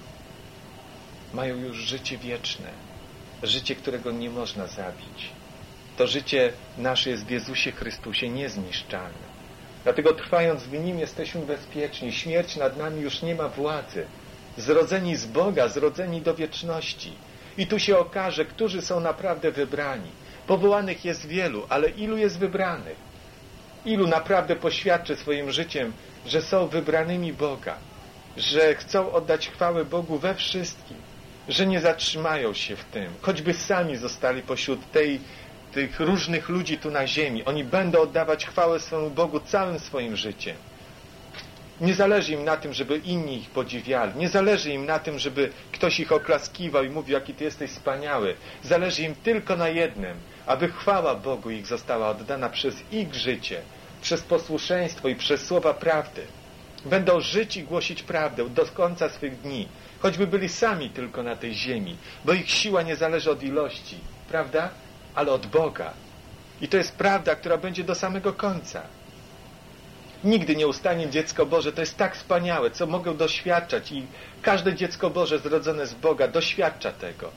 mają już życie wieczne. Życie, którego nie można zabić. To życie nasze jest w Jezusie Chrystusie niezniszczalne. Dlatego trwając w Nim jesteśmy bezpieczni. Śmierć nad nami już nie ma władzy. Zrodzeni z Boga, zrodzeni do wieczności. I tu się okaże, którzy są naprawdę wybrani. Powołanych jest wielu, ale ilu jest wybranych? Ilu naprawdę poświadczy swoim życiem, że są wybranymi Boga, że chcą oddać chwałę Bogu we wszystkim, że nie zatrzymają się w tym, choćby sami zostali pośród tej, tych różnych ludzi tu na ziemi. Oni będą oddawać chwałę swemu Bogu całym swoim życiem. Nie zależy im na tym, żeby inni ich podziwiali. Nie zależy im na tym, żeby ktoś ich oklaskiwał i mówił, jaki ty jesteś wspaniały. Zależy im tylko na jednym, aby chwała Bogu ich została oddana przez ich życie, przez posłuszeństwo i przez słowa prawdy. Będą żyć i głosić prawdę do końca swych dni, choćby byli sami tylko na tej ziemi, bo ich siła nie zależy od ilości, prawda? Ale od Boga. I to jest prawda, która będzie do samego końca. Nigdy nie ustanie dziecko Boże. To jest tak wspaniałe, co mogę doświadczać i każde dziecko Boże zrodzone z Boga doświadcza tego,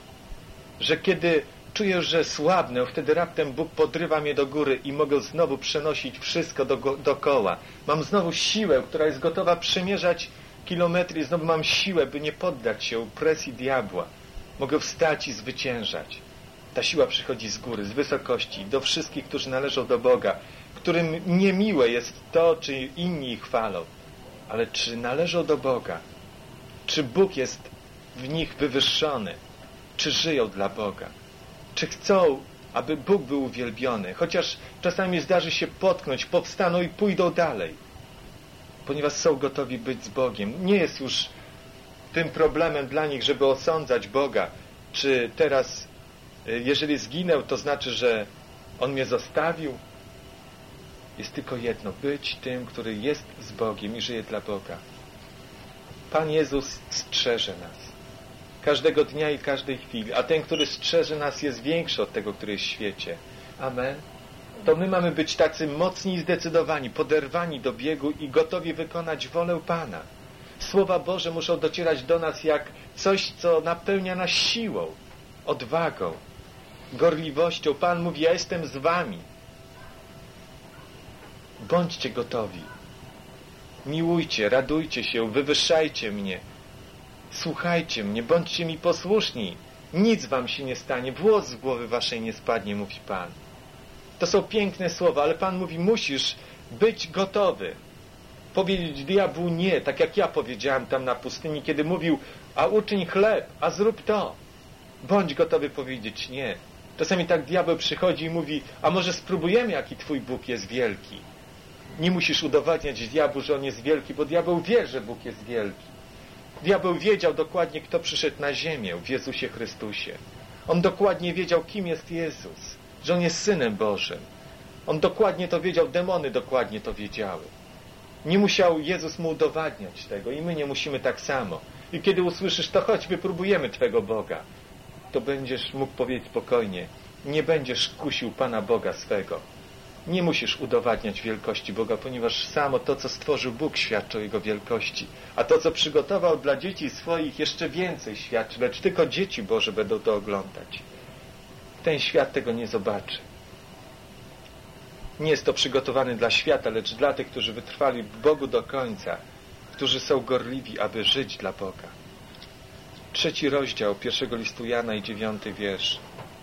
że kiedy czuję, że słabnę, wtedy raptem Bóg podrywa mnie do góry i mogę znowu przenosić wszystko do, dookoła. Mam znowu siłę, która jest gotowa przemierzać kilometry i znowu mam siłę, by nie poddać się presji diabła. Mogę wstać i zwyciężać. Ta siła przychodzi z góry, z wysokości, do wszystkich, którzy należą do Boga, którym niemiłe jest to, czy inni ich chwalą, ale czy należą do Boga, czy Bóg jest w nich wywyższony, czy żyją dla Boga, czy chcą, aby Bóg był uwielbiony, chociaż czasami zdarzy się potknąć, powstaną i pójdą dalej, ponieważ są gotowi być z Bogiem. Nie jest już tym problemem dla nich, żeby osądzać Boga, czy teraz, jeżeli zginę, to znaczy, że On mnie zostawił. Jest tylko jedno, być tym, który jest z Bogiem i żyje dla Boga. Pan Jezus strzeże nas. Każdego dnia i każdej chwili. A ten, który strzeże nas, jest większy od tego, który jest w świecie. Amen. To my mamy być tacy mocni i zdecydowani, poderwani do biegu i gotowi wykonać wolę Pana. Słowa Boże muszą docierać do nas jak coś, co napełnia nas siłą, odwagą, gorliwością. Pan mówi, ja jestem z wami. Bądźcie gotowi. Miłujcie, radujcie się, wywyższajcie mnie. Słuchajcie mnie, bądźcie mi posłuszni. Nic wam się nie stanie, włos z głowy waszej nie spadnie, mówi Pan. To są piękne słowa, ale Pan mówi, musisz być gotowy. Powiedzieć diabłu nie, tak jak ja powiedziałem tam na pustyni, kiedy mówił, a uczyń chleb, a zrób to. Bądź gotowy powiedzieć nie. Czasami tak diabeł przychodzi i mówi, a może spróbujemy, jaki Twój Bóg jest wielki. Nie musisz udowadniać diabłu, że on jest wielki, bo diabeł wie, że Bóg jest wielki. Diabeł wiedział dokładnie, kto przyszedł na ziemię w Jezusie Chrystusie. On dokładnie wiedział, kim jest Jezus, że On jest Synem Bożym. On dokładnie to wiedział, demony dokładnie to wiedziały. Nie musiał Jezus mu udowadniać tego i my nie musimy tak samo. I kiedy usłyszysz, to chodź, wypróbujemy Twego Boga, to będziesz mógł powiedzieć spokojnie, nie będziesz kusił Pana Boga swego. Nie musisz udowadniać wielkości Boga, ponieważ samo to, co stworzył Bóg, świadczy o Jego wielkości. A to, co przygotował dla dzieci swoich, jeszcze więcej świadczy, lecz tylko dzieci Boże będą to oglądać. Ten świat tego nie zobaczy. Nie jest to przygotowane dla świata, lecz dla tych, którzy wytrwali w Bogu do końca, którzy są gorliwi, aby żyć dla Boga. Trzeci rozdział pierwszego listu Jana i dziewiąty wiersz.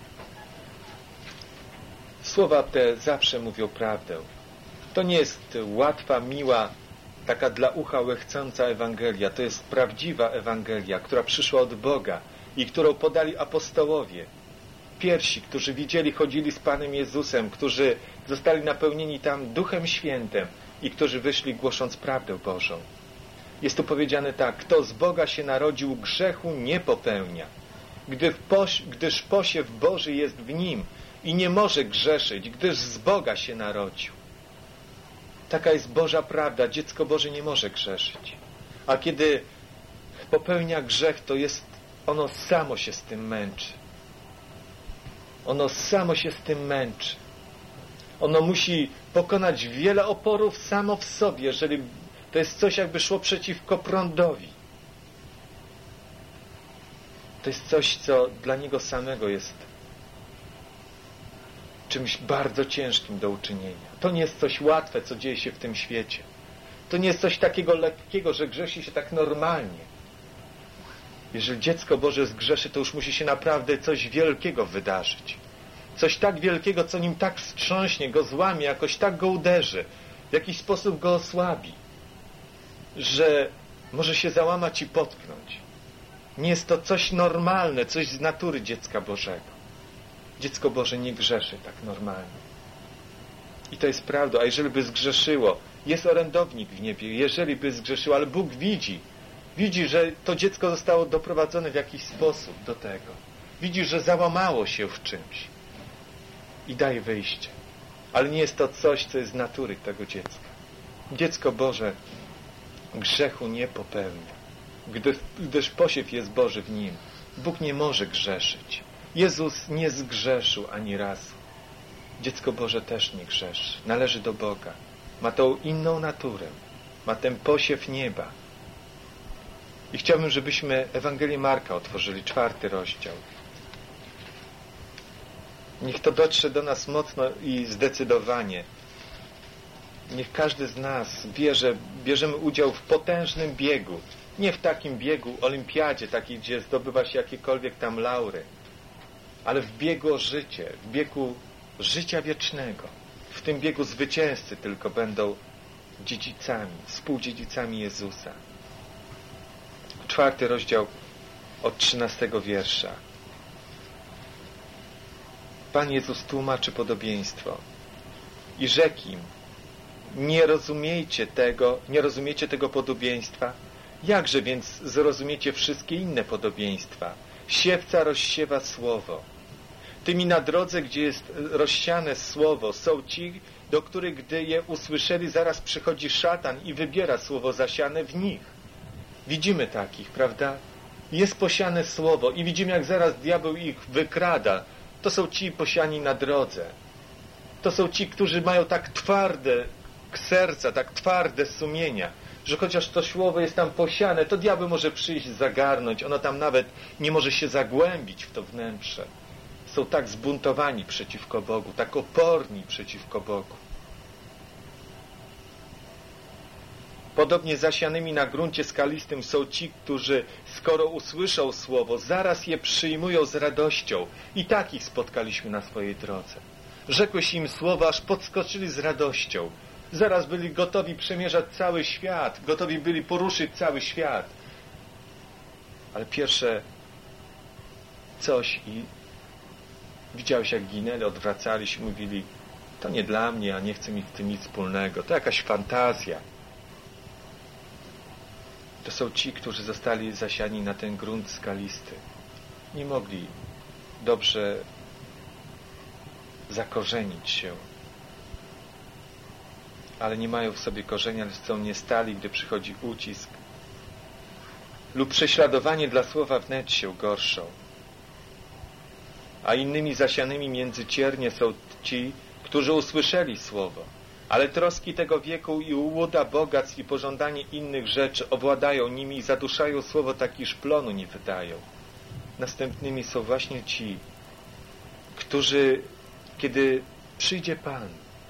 Słowa te zawsze mówią prawdę. To nie jest łatwa, miła, taka dla ucha łechcąca Ewangelia. To jest prawdziwa Ewangelia, która przyszła od Boga i którą podali apostołowie. Pierwsi, którzy widzieli, chodzili z Panem Jezusem, którzy zostali napełnieni tam Duchem Świętym i którzy wyszli głosząc prawdę Bożą. Jest tu powiedziane tak, kto z Boga się narodził, grzechu nie popełnia, gdy w poś, gdyż posiew Boży jest w nim i nie może grzeszyć, gdyż z Boga się narodził. Taka jest Boża prawda, dziecko Boże nie może grzeszyć. A kiedy popełnia grzech, to jest ono samo się z tym męczy. Ono samo się z tym męczy. Ono musi pokonać wiele oporów samo w sobie, jeżeli to jest coś, jakby szło przeciwko prądowi. To jest coś, co dla niego samego jest czymś bardzo ciężkim do uczynienia. To nie jest coś łatwe, co dzieje się w tym świecie. To nie jest coś takiego lekkiego, że grzeszy się tak normalnie. Jeżeli dziecko Boże zgrzeszy, to już musi się naprawdę coś wielkiego wydarzyć. Coś tak wielkiego, co nim tak wstrząśnie, go złamie, jakoś tak go uderzy, w jakiś sposób go osłabi, że może się załamać i potknąć. Nie jest to coś normalne, coś z natury dziecka Bożego. Dziecko Boże nie grzeszy tak normalnie. I to jest prawda. A jeżeli by zgrzeszyło, jest orędownik w niebie, jeżeli by zgrzeszyło, ale Bóg widzi, widzi, że to dziecko zostało doprowadzone w jakiś sposób do tego. Widzi, że załamało się w czymś i daje wyjście. Ale nie jest to coś, co jest z natury tego dziecka. Dziecko Boże grzechu nie popełnia, gdyż, gdyż posiew jest Boży w nim. Bóg nie może grzeszyć. Jezus nie zgrzeszył ani razu. Dziecko Boże też nie grzeszy. Należy do Boga. Ma tą inną naturę. Ma ten posiew nieba. I chciałbym, żebyśmy Ewangelię Marka otworzyli, czwarty rozdział. Niech to dotrze do nas mocno i zdecydowanie. Niech każdy z nas wie, że bierzemy udział w potężnym biegu. Nie w takim biegu, olimpiadzie, takiej, gdzie zdobywa się jakiekolwiek tam laury, ale w biegu o życie, w biegu życia wiecznego. W tym biegu zwycięzcy tylko będą dziedzicami, współdziedzicami Jezusa. Czwarty rozdział od trzynastego wiersza. Pan Jezus tłumaczy podobieństwo i rzekł im: nie rozumiecie tego, nie rozumiecie tego podobieństwa? Jakże więc zrozumiecie wszystkie inne podobieństwa? Siewca rozsiewa słowo. Tymi na drodze, gdzie jest rozsiane słowo, są ci, do których gdy je usłyszeli, zaraz przychodzi szatan i wybiera słowo zasiane w nich. Widzimy takich, prawda? Jest posiane słowo i widzimy, jak zaraz diabeł ich wykrada. To są ci posiani na drodze. To są ci, którzy mają tak twarde serca, tak twarde sumienia, że chociaż to słowo jest tam posiane, to diabeł może przyjść, zagarnąć. Ono tam nawet nie może się zagłębić w to wnętrze. Są tak zbuntowani przeciwko Bogu, tak oporni przeciwko Bogu. Podobnie zasianymi na gruncie skalistym są ci, którzy skoro usłyszą słowo, zaraz je przyjmują z radością. I takich spotkaliśmy na swojej drodze. Rzekłeś im słowa, aż podskoczyli z radością. Zaraz byli gotowi przemierzać cały świat, gotowi byli poruszyć cały świat. Ale pierwsze coś i widziałeś, jak ginęli, odwracali się, mówili, to nie dla mnie, a nie chcę mieć z tym nic wspólnego. To jakaś fantazja. To są ci, którzy zostali zasiani na ten grunt skalisty. Nie mogli dobrze zakorzenić się. Ale nie mają w sobie korzenia, ale są niestali, gdy przychodzi ucisk. Lub prześladowanie dla słowa wnet się gorszą. A innymi zasianymi między ciernie są ci, którzy usłyszeli słowo. Ale troski tego wieku i ułuda bogactw i pożądanie innych rzeczy owładają nimi i zaduszają słowo, tak iż plonu nie wydają. Następnymi są właśnie ci, którzy, kiedy przyjdzie Pan,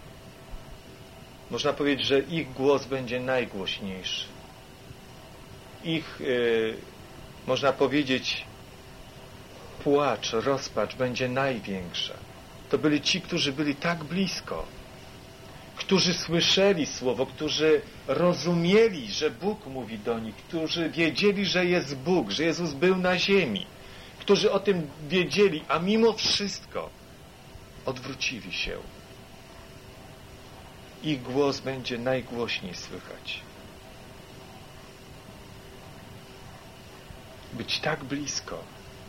można powiedzieć, że ich głos będzie najgłośniejszy. Ich, yy, można powiedzieć, płacz, rozpacz będzie największa. To byli ci, którzy byli tak blisko, którzy słyszeli słowo, którzy rozumieli, że Bóg mówi do nich, którzy wiedzieli, że jest Bóg, że Jezus był na ziemi, którzy o tym wiedzieli, a mimo wszystko odwrócili się. Ich głos będzie najgłośniej słychać. Być tak blisko.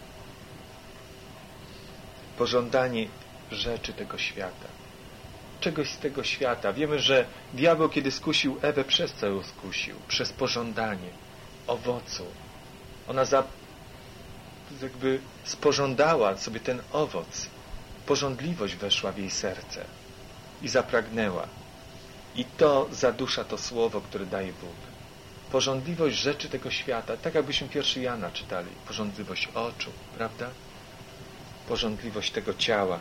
Pożądanie rzeczy tego świata. Czegoś z tego świata. Wiemy, że diabeł, kiedy skusił Ewę, przez co ją skusił? Przez pożądanie owocu. Ona za, jakby spożądała sobie ten owoc. Pożądliwość weszła w jej serce i zapragnęła. I to zadusza to słowo, które daje Bóg. Pożądliwość rzeczy tego świata, tak jakbyśmy pierwszy Jana czytali. Pożądliwość oczu, prawda? Pożądliwość tego ciała.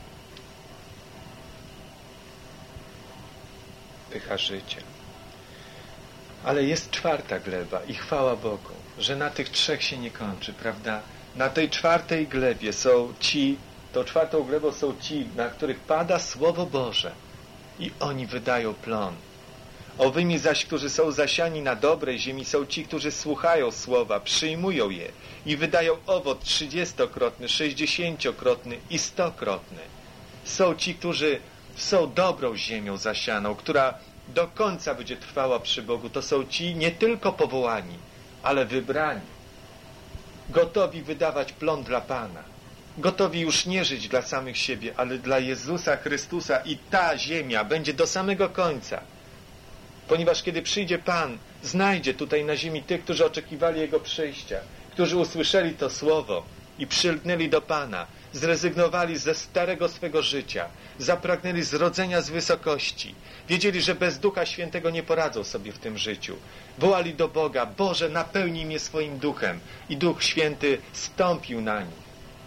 Pycha życia. Ale jest czwarta gleba i chwała Bogu, że na tych trzech się nie kończy, prawda? Na tej czwartej glebie są ci, tą czwartą glebą są ci, na których pada Słowo Boże i oni wydają plon. Owymi zaś, którzy są zasiani na dobrej ziemi, są ci, którzy słuchają słowa, przyjmują je i wydają owoc trzydziestokrotny, sześćdziesięciokrotny i stokrotny. Są ci, którzy są dobrą ziemią zasianą, która do końca będzie trwała przy Bogu. To są ci nie tylko powołani, ale wybrani. Gotowi wydawać plon dla Pana. Gotowi już nie żyć dla samych siebie, ale dla Jezusa Chrystusa i ta ziemia będzie do samego końca. Ponieważ kiedy przyjdzie Pan, znajdzie tutaj na ziemi tych, którzy oczekiwali Jego przyjścia, którzy usłyszeli to słowo i przylgnęli do Pana, zrezygnowali ze starego swego życia, zapragnęli zrodzenia z wysokości, wiedzieli, że bez Ducha Świętego nie poradzą sobie w tym życiu. Wołali do Boga, Boże, napełnij mnie swoim duchem i Duch Święty stąpił na nich.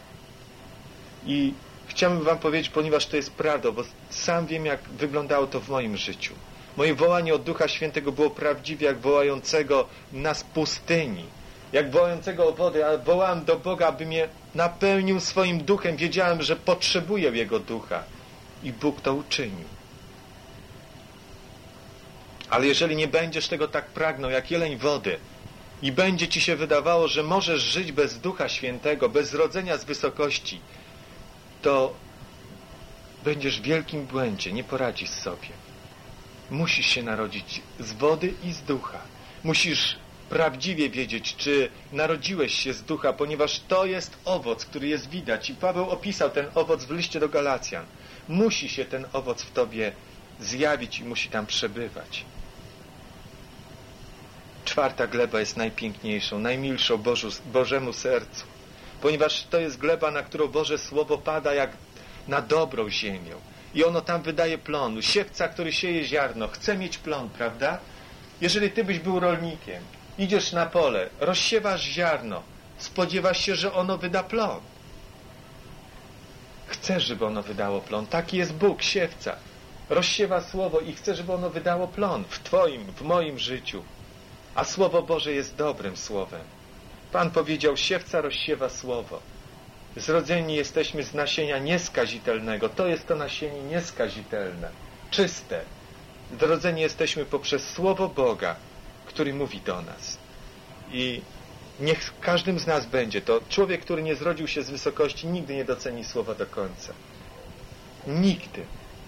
I chciałbym wam powiedzieć, ponieważ to jest prawda, bo sam wiem, jak wyglądało to w moim życiu. Moje wołanie od Ducha Świętego było prawdziwie jak wołającego nas pustyni, jak wołającego o wodę, ale wołałem do Boga, aby mnie napełnił swoim duchem. Wiedziałem, że potrzebuję Jego ducha i Bóg to uczynił. Ale jeżeli nie będziesz tego tak pragnął, jak jeleń wody i będzie ci się wydawało, że możesz żyć bez Ducha Świętego, bez zrodzenia z wysokości, to będziesz w wielkim błędzie, nie poradzisz sobie. Musisz się narodzić z wody i z ducha. Musisz prawdziwie wiedzieć, czy narodziłeś się z ducha, ponieważ to jest owoc, który jest widać. I Paweł opisał ten owoc w liście do Galacjan. Musi się ten owoc w tobie zjawić i musi tam przebywać. Czwarta gleba jest najpiękniejszą, najmilszą Bożu, Bożemu sercu, ponieważ to jest gleba, na którą Boże Słowo pada jak na dobrą ziemię. I ono tam wydaje plon. Siewca, który sieje ziarno, chce mieć plon, prawda? Jeżeli ty byś był rolnikiem, idziesz na pole, rozsiewasz ziarno, spodziewasz się, że ono wyda plon. Chcesz, żeby ono wydało plon. Taki jest Bóg, siewca. rozsiewa Słowo i chce, żeby ono wydało plon w Twoim, w moim życiu. A Słowo Boże jest dobrym Słowem. Pan powiedział, siewca rozsiewa Słowo. Zrodzeni jesteśmy z nasienia nieskazitelnego. To jest to nasienie nieskazitelne, czyste. Zrodzeni jesteśmy poprzez Słowo Boga, który mówi do nas. I niech w każdym z nas będzie to. Człowiek, który nie zrodził się z wysokości, nigdy nie doceni Słowa do końca. Nigdy.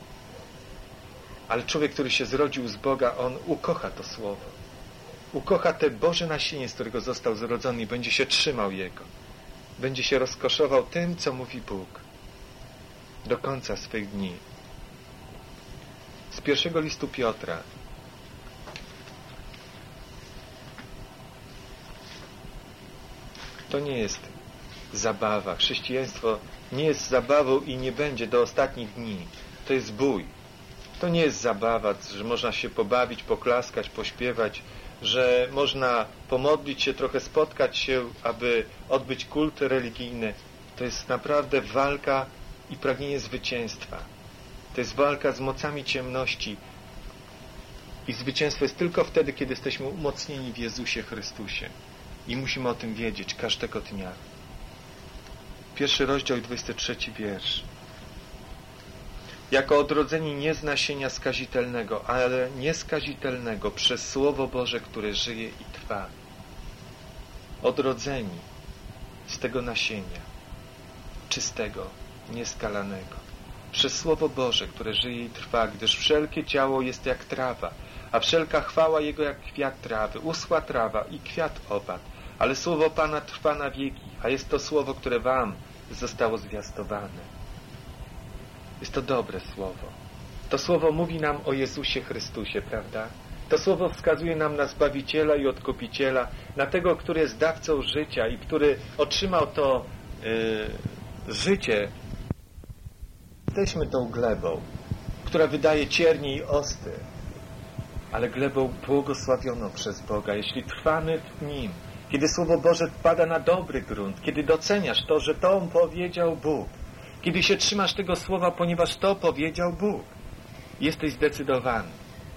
Ale człowiek, który się zrodził z Boga, on ukocha to Słowo. Ukocha te Boże nasienie, z którego został zrodzony i będzie się trzymał Jego. Będzie się rozkoszował tym, co mówi Bóg. Do końca swych dni. Z pierwszego listu Piotra. To nie jest zabawa. Chrześcijaństwo nie jest zabawą i nie będzie do ostatnich dni. To jest bój. To nie jest zabawa, że można się pobawić, poklaskać, pośpiewać, że można pomodlić się, trochę spotkać się, aby odbyć kult religijny. To jest naprawdę walka i pragnienie zwycięstwa. To jest walka z mocami ciemności. I zwycięstwo jest tylko wtedy, kiedy jesteśmy umocnieni w Jezusie Chrystusie. I musimy o tym wiedzieć każdego dnia. Pierwszy rozdział i dwudziesty trzeci wiersz. Jako odrodzeni nie z nasienia skazitelnego, ale nieskazitelnego przez Słowo Boże, które żyje i trwa. Odrodzeni z tego nasienia, czystego, nieskalanego. Przez Słowo Boże, które żyje i trwa, gdyż wszelkie ciało jest jak trawa, a wszelka chwała Jego jak kwiat trawy. Uschła trawa i kwiat opadł, ale Słowo Pana trwa na wieki, a jest to Słowo, które wam zostało zwiastowane. Jest to dobre Słowo. To Słowo mówi nam o Jezusie Chrystusie, prawda? To Słowo wskazuje nam na Zbawiciela i Odkupiciela, na tego, który jest dawcą życia i który otrzymał to yy, życie. Jesteśmy tą glebą, która wydaje ciernie i osty, ale glebą błogosławioną przez Boga, jeśli trwamy w Nim. Kiedy Słowo Boże wpada na dobry grunt, kiedy doceniasz to, że to powiedział Bóg, kiedy się trzymasz tego Słowa, ponieważ to powiedział Bóg, jesteś zdecydowany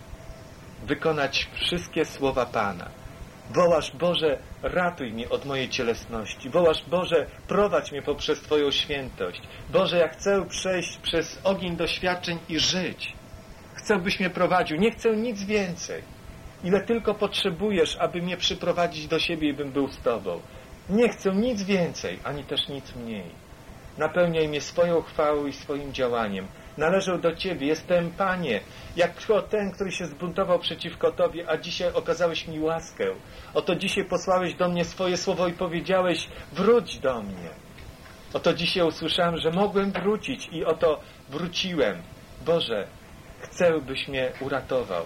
wykonać wszystkie słowa Pana. Wołasz, Boże, ratuj mnie od mojej cielesności. Wołasz, Boże, prowadź mnie poprzez Twoją świętość. Boże, ja chcę przejść przez ogień doświadczeń i żyć. Chcę, byś mnie prowadził. Nie chcę nic więcej. Ile tylko potrzebujesz, aby mnie przyprowadzić do siebie i bym był z Tobą. Nie chcę nic więcej, ani też nic mniej. Napełniaj mnie swoją chwałą i swoim działaniem. Należę do Ciebie. Jestem, Panie, jak ten, który się zbuntował przeciwko Tobie, a dzisiaj okazałeś mi łaskę. Oto dzisiaj posłałeś do mnie swoje słowo i powiedziałeś, wróć do mnie. Oto dzisiaj usłyszałem, że mogłem wrócić i oto wróciłem. Boże, chcę, byś mnie uratował.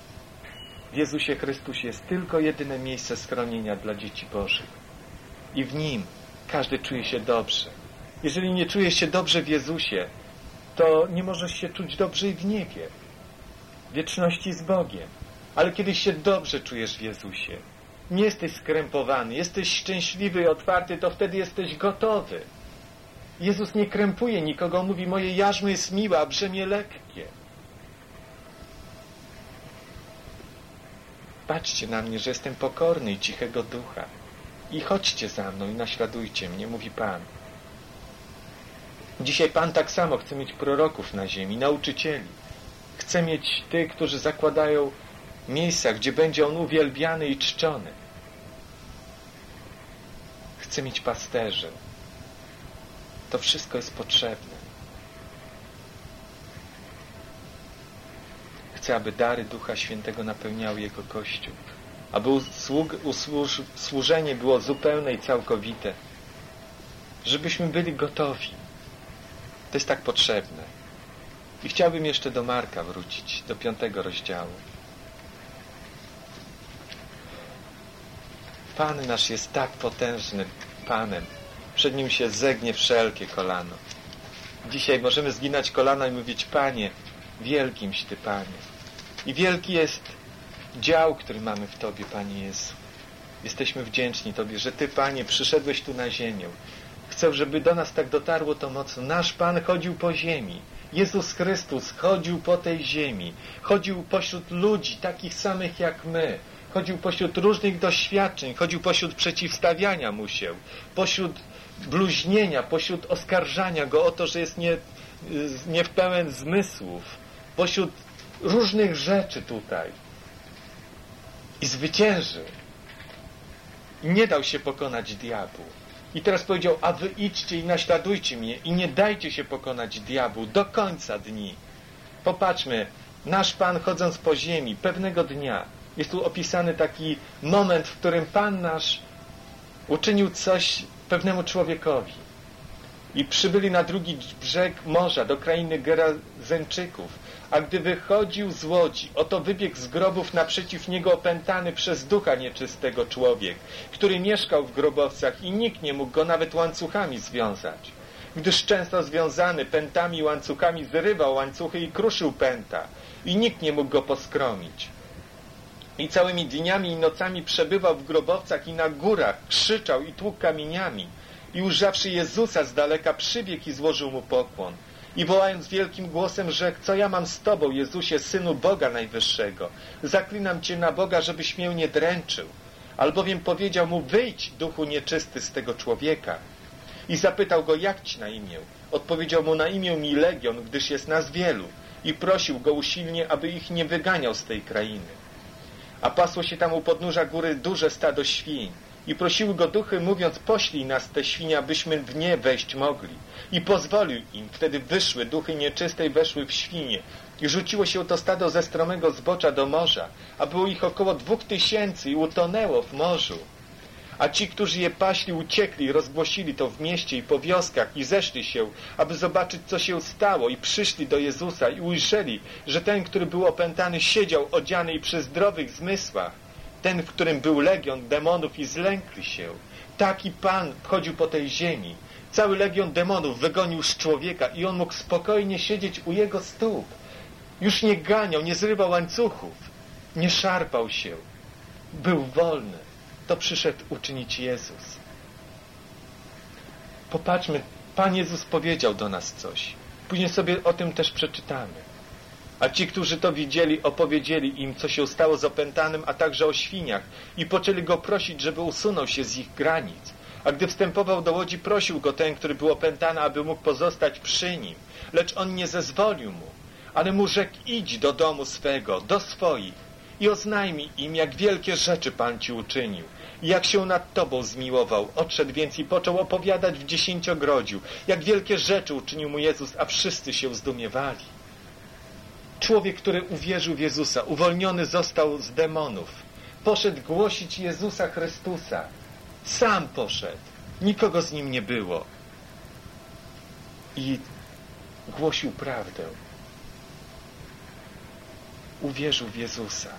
W Jezusie Chrystusie jest tylko jedyne miejsce schronienia dla dzieci Bożych. I w Nim każdy czuje się dobrze. Jeżeli nie czujesz się dobrze w Jezusie, to nie możesz się czuć dobrze i w niebie, w wieczności z Bogiem. Ale kiedy się dobrze czujesz w Jezusie, nie jesteś skrępowany, jesteś szczęśliwy i otwarty, to wtedy jesteś gotowy. Jezus nie krępuje nikogo, mówi, moje jarzmo jest miłe, a brzemię lekkie. Patrzcie na mnie, że jestem pokorny i cichego ducha. I chodźcie za mną i naśladujcie mnie, mówi Pan. Dzisiaj Pan tak samo chce mieć proroków na ziemi, nauczycieli. Chce mieć tych, którzy zakładają miejsca, gdzie będzie On uwielbiany i czczony. Chce mieć pasterzy. To wszystko jest potrzebne. Chce, aby dary Ducha Świętego napełniały Jego Kościół. Aby usług, usłuż, służenie było zupełne i całkowite. Żebyśmy byli gotowi. To jest tak potrzebne. I chciałbym jeszcze do Marka wrócić, do piątego rozdziału. Pan nasz jest tak potężnym Panem. Przed Nim się zegnie wszelkie kolano. Dzisiaj możemy zginać kolana i mówić, Panie, wielkimś Ty, Panie. I wielki jest dział, który mamy w Tobie, Panie Jezu. Jesteśmy wdzięczni Tobie, że Ty, Panie, przyszedłeś tu na ziemię. Chcę, żeby do nas tak dotarło to mocno. Nasz Pan chodził po ziemi Jezus Chrystus chodził po tej ziemi, chodził pośród ludzi takich samych jak my, chodził pośród różnych doświadczeń, chodził pośród przeciwstawiania mu się, pośród bluźnienia, pośród oskarżania go o to, że jest nie, nie w pełen zmysłów, pośród różnych rzeczy tutaj. I zwyciężył. I nie dał się pokonać diabłu. I teraz powiedział, a wy idźcie i naśladujcie mnie i nie dajcie się pokonać diabłu do końca dni. Popatrzmy, nasz Pan chodząc po ziemi pewnego dnia, jest tu opisany taki moment, w którym Pan nasz uczynił coś pewnemu człowiekowi. I przybyli na drugi brzeg morza, do krainy Gerazeńczyków. A gdy wychodził z łodzi, oto wybiegł z grobów naprzeciw niego opętany przez ducha nieczystego człowiek, który mieszkał w grobowcach i nikt nie mógł go nawet łańcuchami związać. Gdyż często związany pętami i łańcuchami zrywał łańcuchy i kruszył pęta i nikt nie mógł go poskromić. I całymi dniami i nocami przebywał w grobowcach i na górach, krzyczał i tłukł kamieniami. I ujrzawszy Jezusa z daleka, przybiegł i złożył mu pokłon. I wołając wielkim głosem rzekł, co ja mam z Tobą, Jezusie, Synu Boga Najwyższego? Zaklinam Cię na Boga, żebyś mię nie dręczył. Albowiem powiedział mu, wyjdź, duchu nieczysty, z tego człowieka. I zapytał go, jak Ci na imię? Odpowiedział mu, na imię mi Legion, gdyż jest nas wielu. I prosił go usilnie, aby ich nie wyganiał z tej krainy. A pasło się tam u podnóża góry duże stado świń. I prosiły go duchy, mówiąc, poślij nas te świnie, abyśmy w nie wejść mogli. I pozwolił im. Wtedy wyszły duchy nieczyste i weszły w świnie. I rzuciło się to stado ze stromego zbocza do morza, a było ich około dwóch tysięcy i utonęło w morzu. A ci, którzy je paśli, uciekli i rozgłosili to w mieście i po wioskach i zeszli się, aby zobaczyć, co się stało, i przyszli do Jezusa i ujrzeli, że ten, który był opętany, siedział odziany i przy zdrowych zmysłach. Ten, w którym był legion demonów, i zlękli się. Taki Pan chodził po tej ziemi. Cały legion demonów wygonił z człowieka i on mógł spokojnie siedzieć u jego stóp. Już nie ganiał, nie zrywał łańcuchów, nie szarpał się. Był wolny. To przyszedł uczynić Jezus. Popatrzmy, Pan Jezus powiedział do nas coś. Później sobie o tym też przeczytamy. A ci, którzy to widzieli, opowiedzieli im, co się stało z opętanym, a także o świniach i poczęli go prosić, żeby usunął się z ich granic. A gdy wstępował do łodzi, prosił go ten, który był opętany, aby mógł pozostać przy nim. Lecz on nie zezwolił mu, ale mu rzekł, idź do domu swego, do swoich i oznajmij im, jak wielkie rzeczy Pan ci uczynił i jak się nad tobą zmiłował. Odszedł więc i począł opowiadać w dziesięciogrodziu, jak wielkie rzeczy uczynił mu Jezus, a wszyscy się zdumiewali. Człowiek, który uwierzył w Jezusa, uwolniony został z demonów, poszedł głosić Jezusa Chrystusa. Sam poszedł. Nikogo z nim nie było. I głosił prawdę. Uwierzył w Jezusa.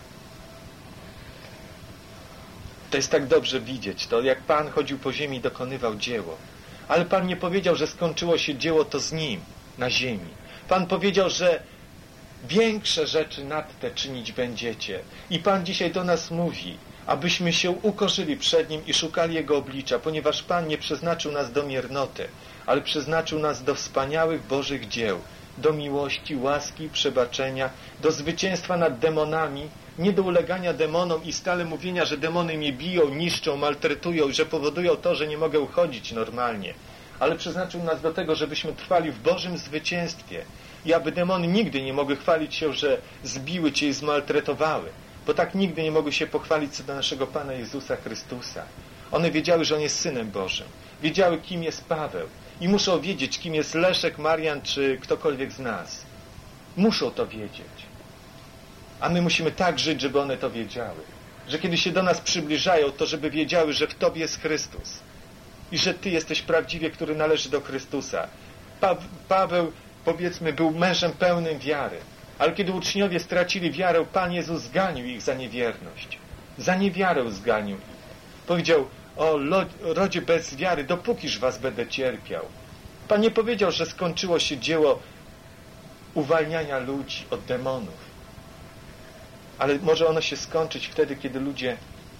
To jest tak dobrze widzieć. To jak Pan chodził po ziemi i dokonywał dzieło. Ale Pan nie powiedział, że skończyło się dzieło to z Nim na ziemi. Pan powiedział, że większe rzeczy nad te czynić będziecie. I Pan dzisiaj do nas mówi, abyśmy się ukorzyli przed Nim i szukali Jego oblicza, ponieważ Pan nie przeznaczył nas do miernoty, ale przeznaczył nas do wspaniałych Bożych dzieł, do miłości, łaski, przebaczenia, do zwycięstwa nad demonami, nie do ulegania demonom i stale mówienia, że demony mnie biją, niszczą, maltretują, że powodują to, że nie mogę chodzić normalnie. Ale przeznaczył nas do tego, żebyśmy trwali w Bożym zwycięstwie i aby demony nigdy nie mogły chwalić się, że zbiły Cię i zmaltretowały, bo tak nigdy nie mogły się pochwalić co do naszego Pana Jezusa Chrystusa. One wiedziały, że On jest Synem Bożym. Wiedziały, kim jest Paweł. I muszą wiedzieć, kim jest Leszek, Marian, czy ktokolwiek z nas. Muszą to wiedzieć. A my musimy tak żyć, żeby one to wiedziały. Że kiedy się do nas przybliżają, to żeby wiedziały, że w Tobie jest Chrystus. I że Ty jesteś prawdziwie, który należy do Chrystusa. Pa Paweł, powiedzmy, był mężem pełnym wiary. Ale kiedy uczniowie stracili wiarę, Pan Jezus zganił ich za niewierność. Za niewiarę zganił ich. Powiedział, o rodzie bez wiary, dopókiż was będę cierpiał. Pan nie powiedział, że skończyło się dzieło uwalniania ludzi od demonów. Ale może ono się skończyć wtedy, kiedy ludzie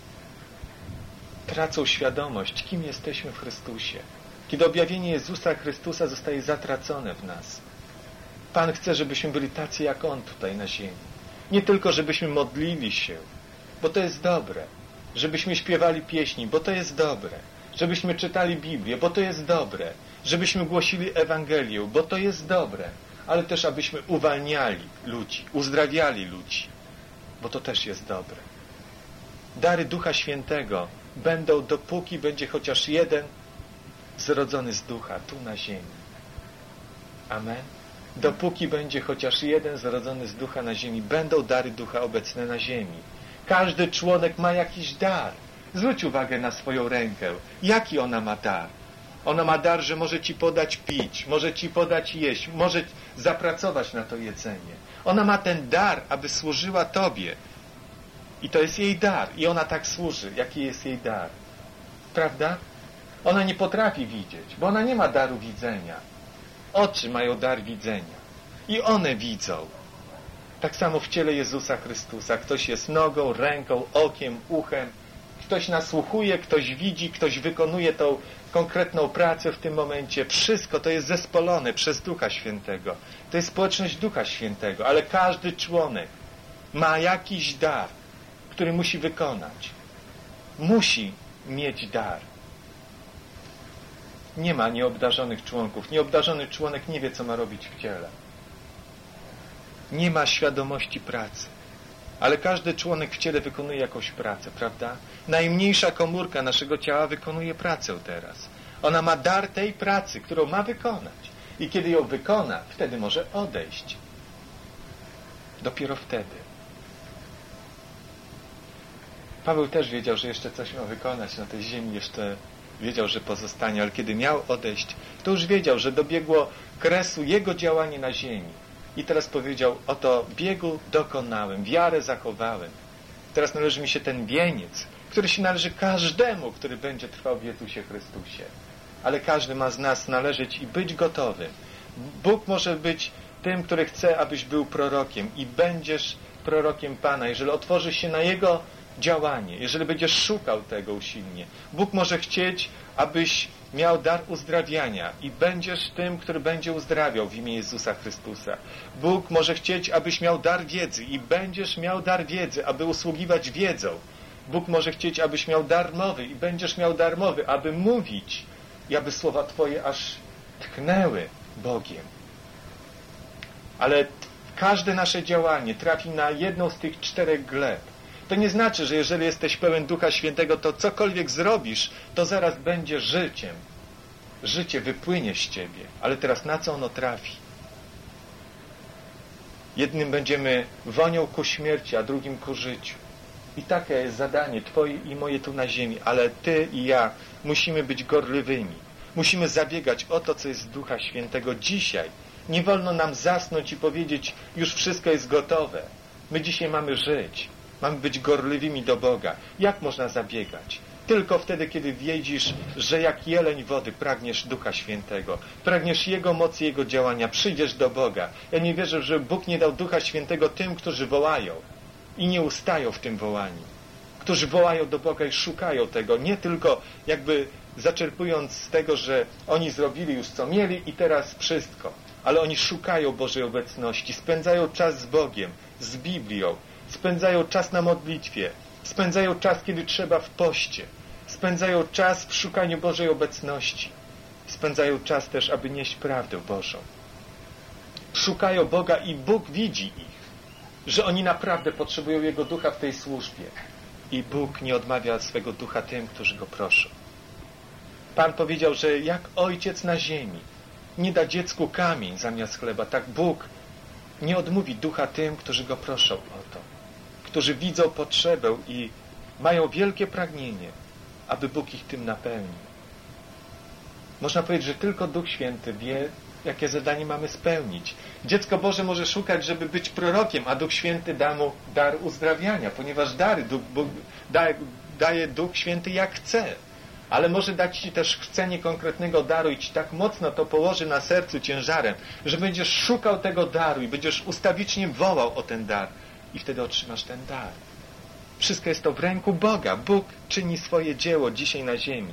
tracą świadomość, kim jesteśmy w Chrystusie. Kiedy objawienie Jezusa Chrystusa zostaje zatracone w nas. Pan chce, żebyśmy byli tacy jak On tutaj na ziemi. Nie tylko, żebyśmy modlili się, bo to jest dobre. Żebyśmy śpiewali pieśni, bo to jest dobre. Żebyśmy czytali Biblię, bo to jest dobre. Żebyśmy głosili Ewangelię, bo to jest dobre. Ale też, abyśmy uwalniali ludzi, uzdrawiali ludzi, bo to też jest dobre. Dary Ducha Świętego będą, dopóki będzie chociaż jeden zrodzony z Ducha tu na ziemi. Amen. Dopóki będzie chociaż jeden zrodzony z Ducha na ziemi, będą dary Ducha obecne na ziemi. Każdy członek ma jakiś dar. Zwróć uwagę na swoją rękę. Jaki ona ma dar? Ona ma dar, że może ci podać pić, może ci podać jeść, może zapracować na to jedzenie. Ona ma ten dar, aby służyła tobie. I to jest jej dar. I ona tak służy. Jaki jest jej dar? Prawda? Ona nie potrafi widzieć, bo ona nie ma daru widzenia. Oczy mają dar widzenia. I one widzą. Tak samo w ciele Jezusa Chrystusa. Ktoś jest nogą, ręką, okiem, uchem. Ktoś nasłuchuje, ktoś widzi, ktoś wykonuje tą konkretną pracę w tym momencie. Wszystko to jest zespolone przez Ducha Świętego. To jest społeczność Ducha Świętego. Ale każdy członek ma jakiś dar, który musi wykonać. Musi mieć dar. Nie ma nieobdarzonych członków. Nieobdarzony członek nie wie, co ma robić w ciele. Nie ma świadomości pracy. Ale każdy członek w ciele wykonuje jakąś pracę, prawda? Najmniejsza komórka naszego ciała wykonuje pracę teraz. Ona ma dar tej pracy, którą ma wykonać. I kiedy ją wykona, wtedy może odejść. Dopiero wtedy. Paweł też wiedział, że jeszcze coś ma wykonać na tej ziemi, jeszcze wiedział, że pozostanie, ale kiedy miał odejść, to już wiedział, że dobiegło kresu jego działanie na ziemi. I teraz powiedział, oto biegu dokonałem, wiarę zachowałem. Teraz należy mi się ten wieniec, który się należy każdemu, który będzie trwał w Jezusie Chrystusie. Ale każdy ma z nas należeć i być gotowy. Bóg może być tym, który chce, abyś był prorokiem i będziesz prorokiem Pana, jeżeli otworzysz się na Jego działanie, jeżeli będziesz szukał tego usilnie. Bóg może chcieć, abyś miał dar uzdrawiania i będziesz tym, który będzie uzdrawiał w imię Jezusa Chrystusa. Bóg może chcieć, abyś miał dar wiedzy i będziesz miał dar wiedzy, aby usługiwać wiedzą. Bóg może chcieć, abyś miał dar mowy i będziesz miał dar mowy, aby mówić i aby słowa Twoje aż tknęły Bogiem. Ale każde nasze działanie trafi na jedną z tych czterech gleb. To nie znaczy, że jeżeli jesteś pełen Ducha Świętego, to cokolwiek zrobisz, to zaraz będzie życiem. Życie wypłynie z ciebie. Ale teraz na co ono trafi? Jednym będziemy wonią ku śmierci, a drugim ku życiu. I takie jest zadanie Twoje i moje tu na ziemi. Ale Ty i ja musimy być gorliwymi. Musimy zabiegać o to, co jest z Ducha Świętego dzisiaj. Nie wolno nam zasnąć i powiedzieć, już wszystko jest gotowe. My dzisiaj mamy żyć. Mamy być gorliwymi do Boga. Jak można zabiegać? Tylko wtedy, kiedy wiedzisz, że jak jeleń wody pragniesz Ducha Świętego, pragniesz Jego mocy, Jego działania, przyjdziesz do Boga. Ja nie wierzę, że Bóg nie dał Ducha Świętego tym, którzy wołają i nie ustają w tym wołaniu. Którzy wołają do Boga i szukają tego, nie tylko jakby zaczerpując z tego, że oni zrobili już co mieli i teraz wszystko. Ale oni szukają Bożej obecności, spędzają czas z Bogiem, z Biblią, spędzają czas na modlitwie, spędzają czas, kiedy trzeba w poście, spędzają czas w szukaniu Bożej obecności, spędzają czas też, aby nieść prawdę Bożą. Szukają Boga i Bóg widzi ich, że oni naprawdę potrzebują Jego Ducha w tej służbie. I Bóg nie odmawia swego Ducha tym, którzy Go proszą. Pan powiedział, że jak Ojciec na ziemi nie da dziecku kamień zamiast chleba, tak Bóg nie odmówi Ducha tym, którzy Go proszą o to. Którzy widzą potrzebę i mają wielkie pragnienie, aby Bóg ich tym napełnił. Można powiedzieć, że tylko Duch Święty wie, jakie zadanie mamy spełnić. Dziecko Boże może szukać, żeby być prorokiem, a Duch Święty da mu dar uzdrawiania, ponieważ dary Duch, Bóg daje, daje Duch Święty jak chce. Ale może dać Ci też chcenie konkretnego daru i Ci tak mocno to położy na sercu ciężarem, że będziesz szukał tego daru i będziesz ustawicznie wołał o ten dar. I wtedy otrzymasz ten dar. Wszystko jest to w ręku Boga. Bóg czyni swoje dzieło dzisiaj na ziemi.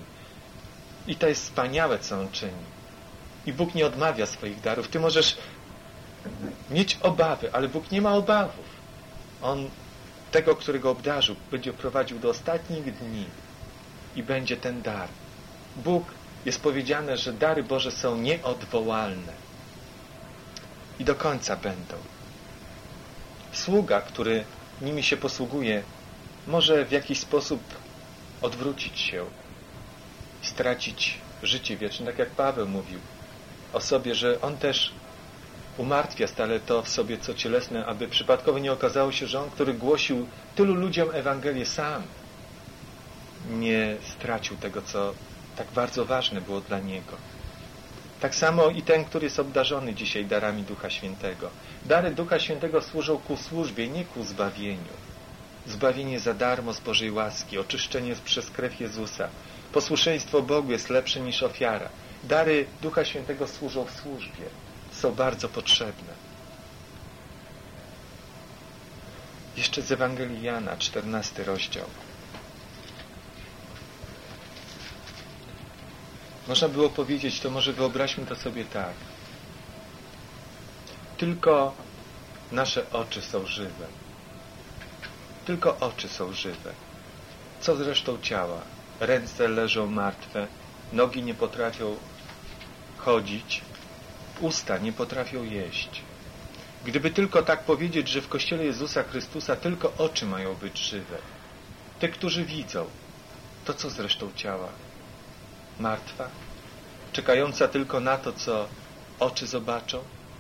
I to jest wspaniałe, co On czyni. I Bóg nie odmawia swoich darów. Ty możesz mieć obawy, ale Bóg nie ma obawów. On tego, którego obdarzył, będzie prowadził do ostatnich dni i będzie ten dar. Bóg, jest powiedziane, że dary Boże są nieodwołalne i do końca będą. Sługa, który nimi się posługuje, może w jakiś sposób odwrócić się i stracić życie wieczne, tak jak Paweł mówił o sobie, że on też umartwia stale to w sobie, co cielesne, aby przypadkowo nie okazało się, że on, który głosił tylu ludziom Ewangelię, sam nie stracił tego, co tak bardzo ważne było dla niego. Tak samo i ten, który jest obdarzony dzisiaj darami Ducha Świętego. Dary Ducha Świętego służą ku służbie, nie ku zbawieniu. Zbawienie za darmo z Bożej łaski, oczyszczenie przez krew Jezusa. Posłuszeństwo Bogu jest lepsze niż ofiara. Dary Ducha Świętego służą w służbie. Są bardzo potrzebne. Jeszcze z Ewangelii Jana, czternasty rozdział. Można było powiedzieć, to może wyobraźmy to sobie tak. Tylko nasze oczy są żywe. Tylko oczy są żywe. Co z resztą ciała? Ręce leżą martwe, nogi nie potrafią chodzić, usta nie potrafią jeść. Gdyby tylko tak powiedzieć, że w Kościele Jezusa Chrystusa tylko oczy mają być żywe. Te, którzy widzą, to co z resztą ciała? Martwa? Czekająca tylko na to, co oczy zobaczą?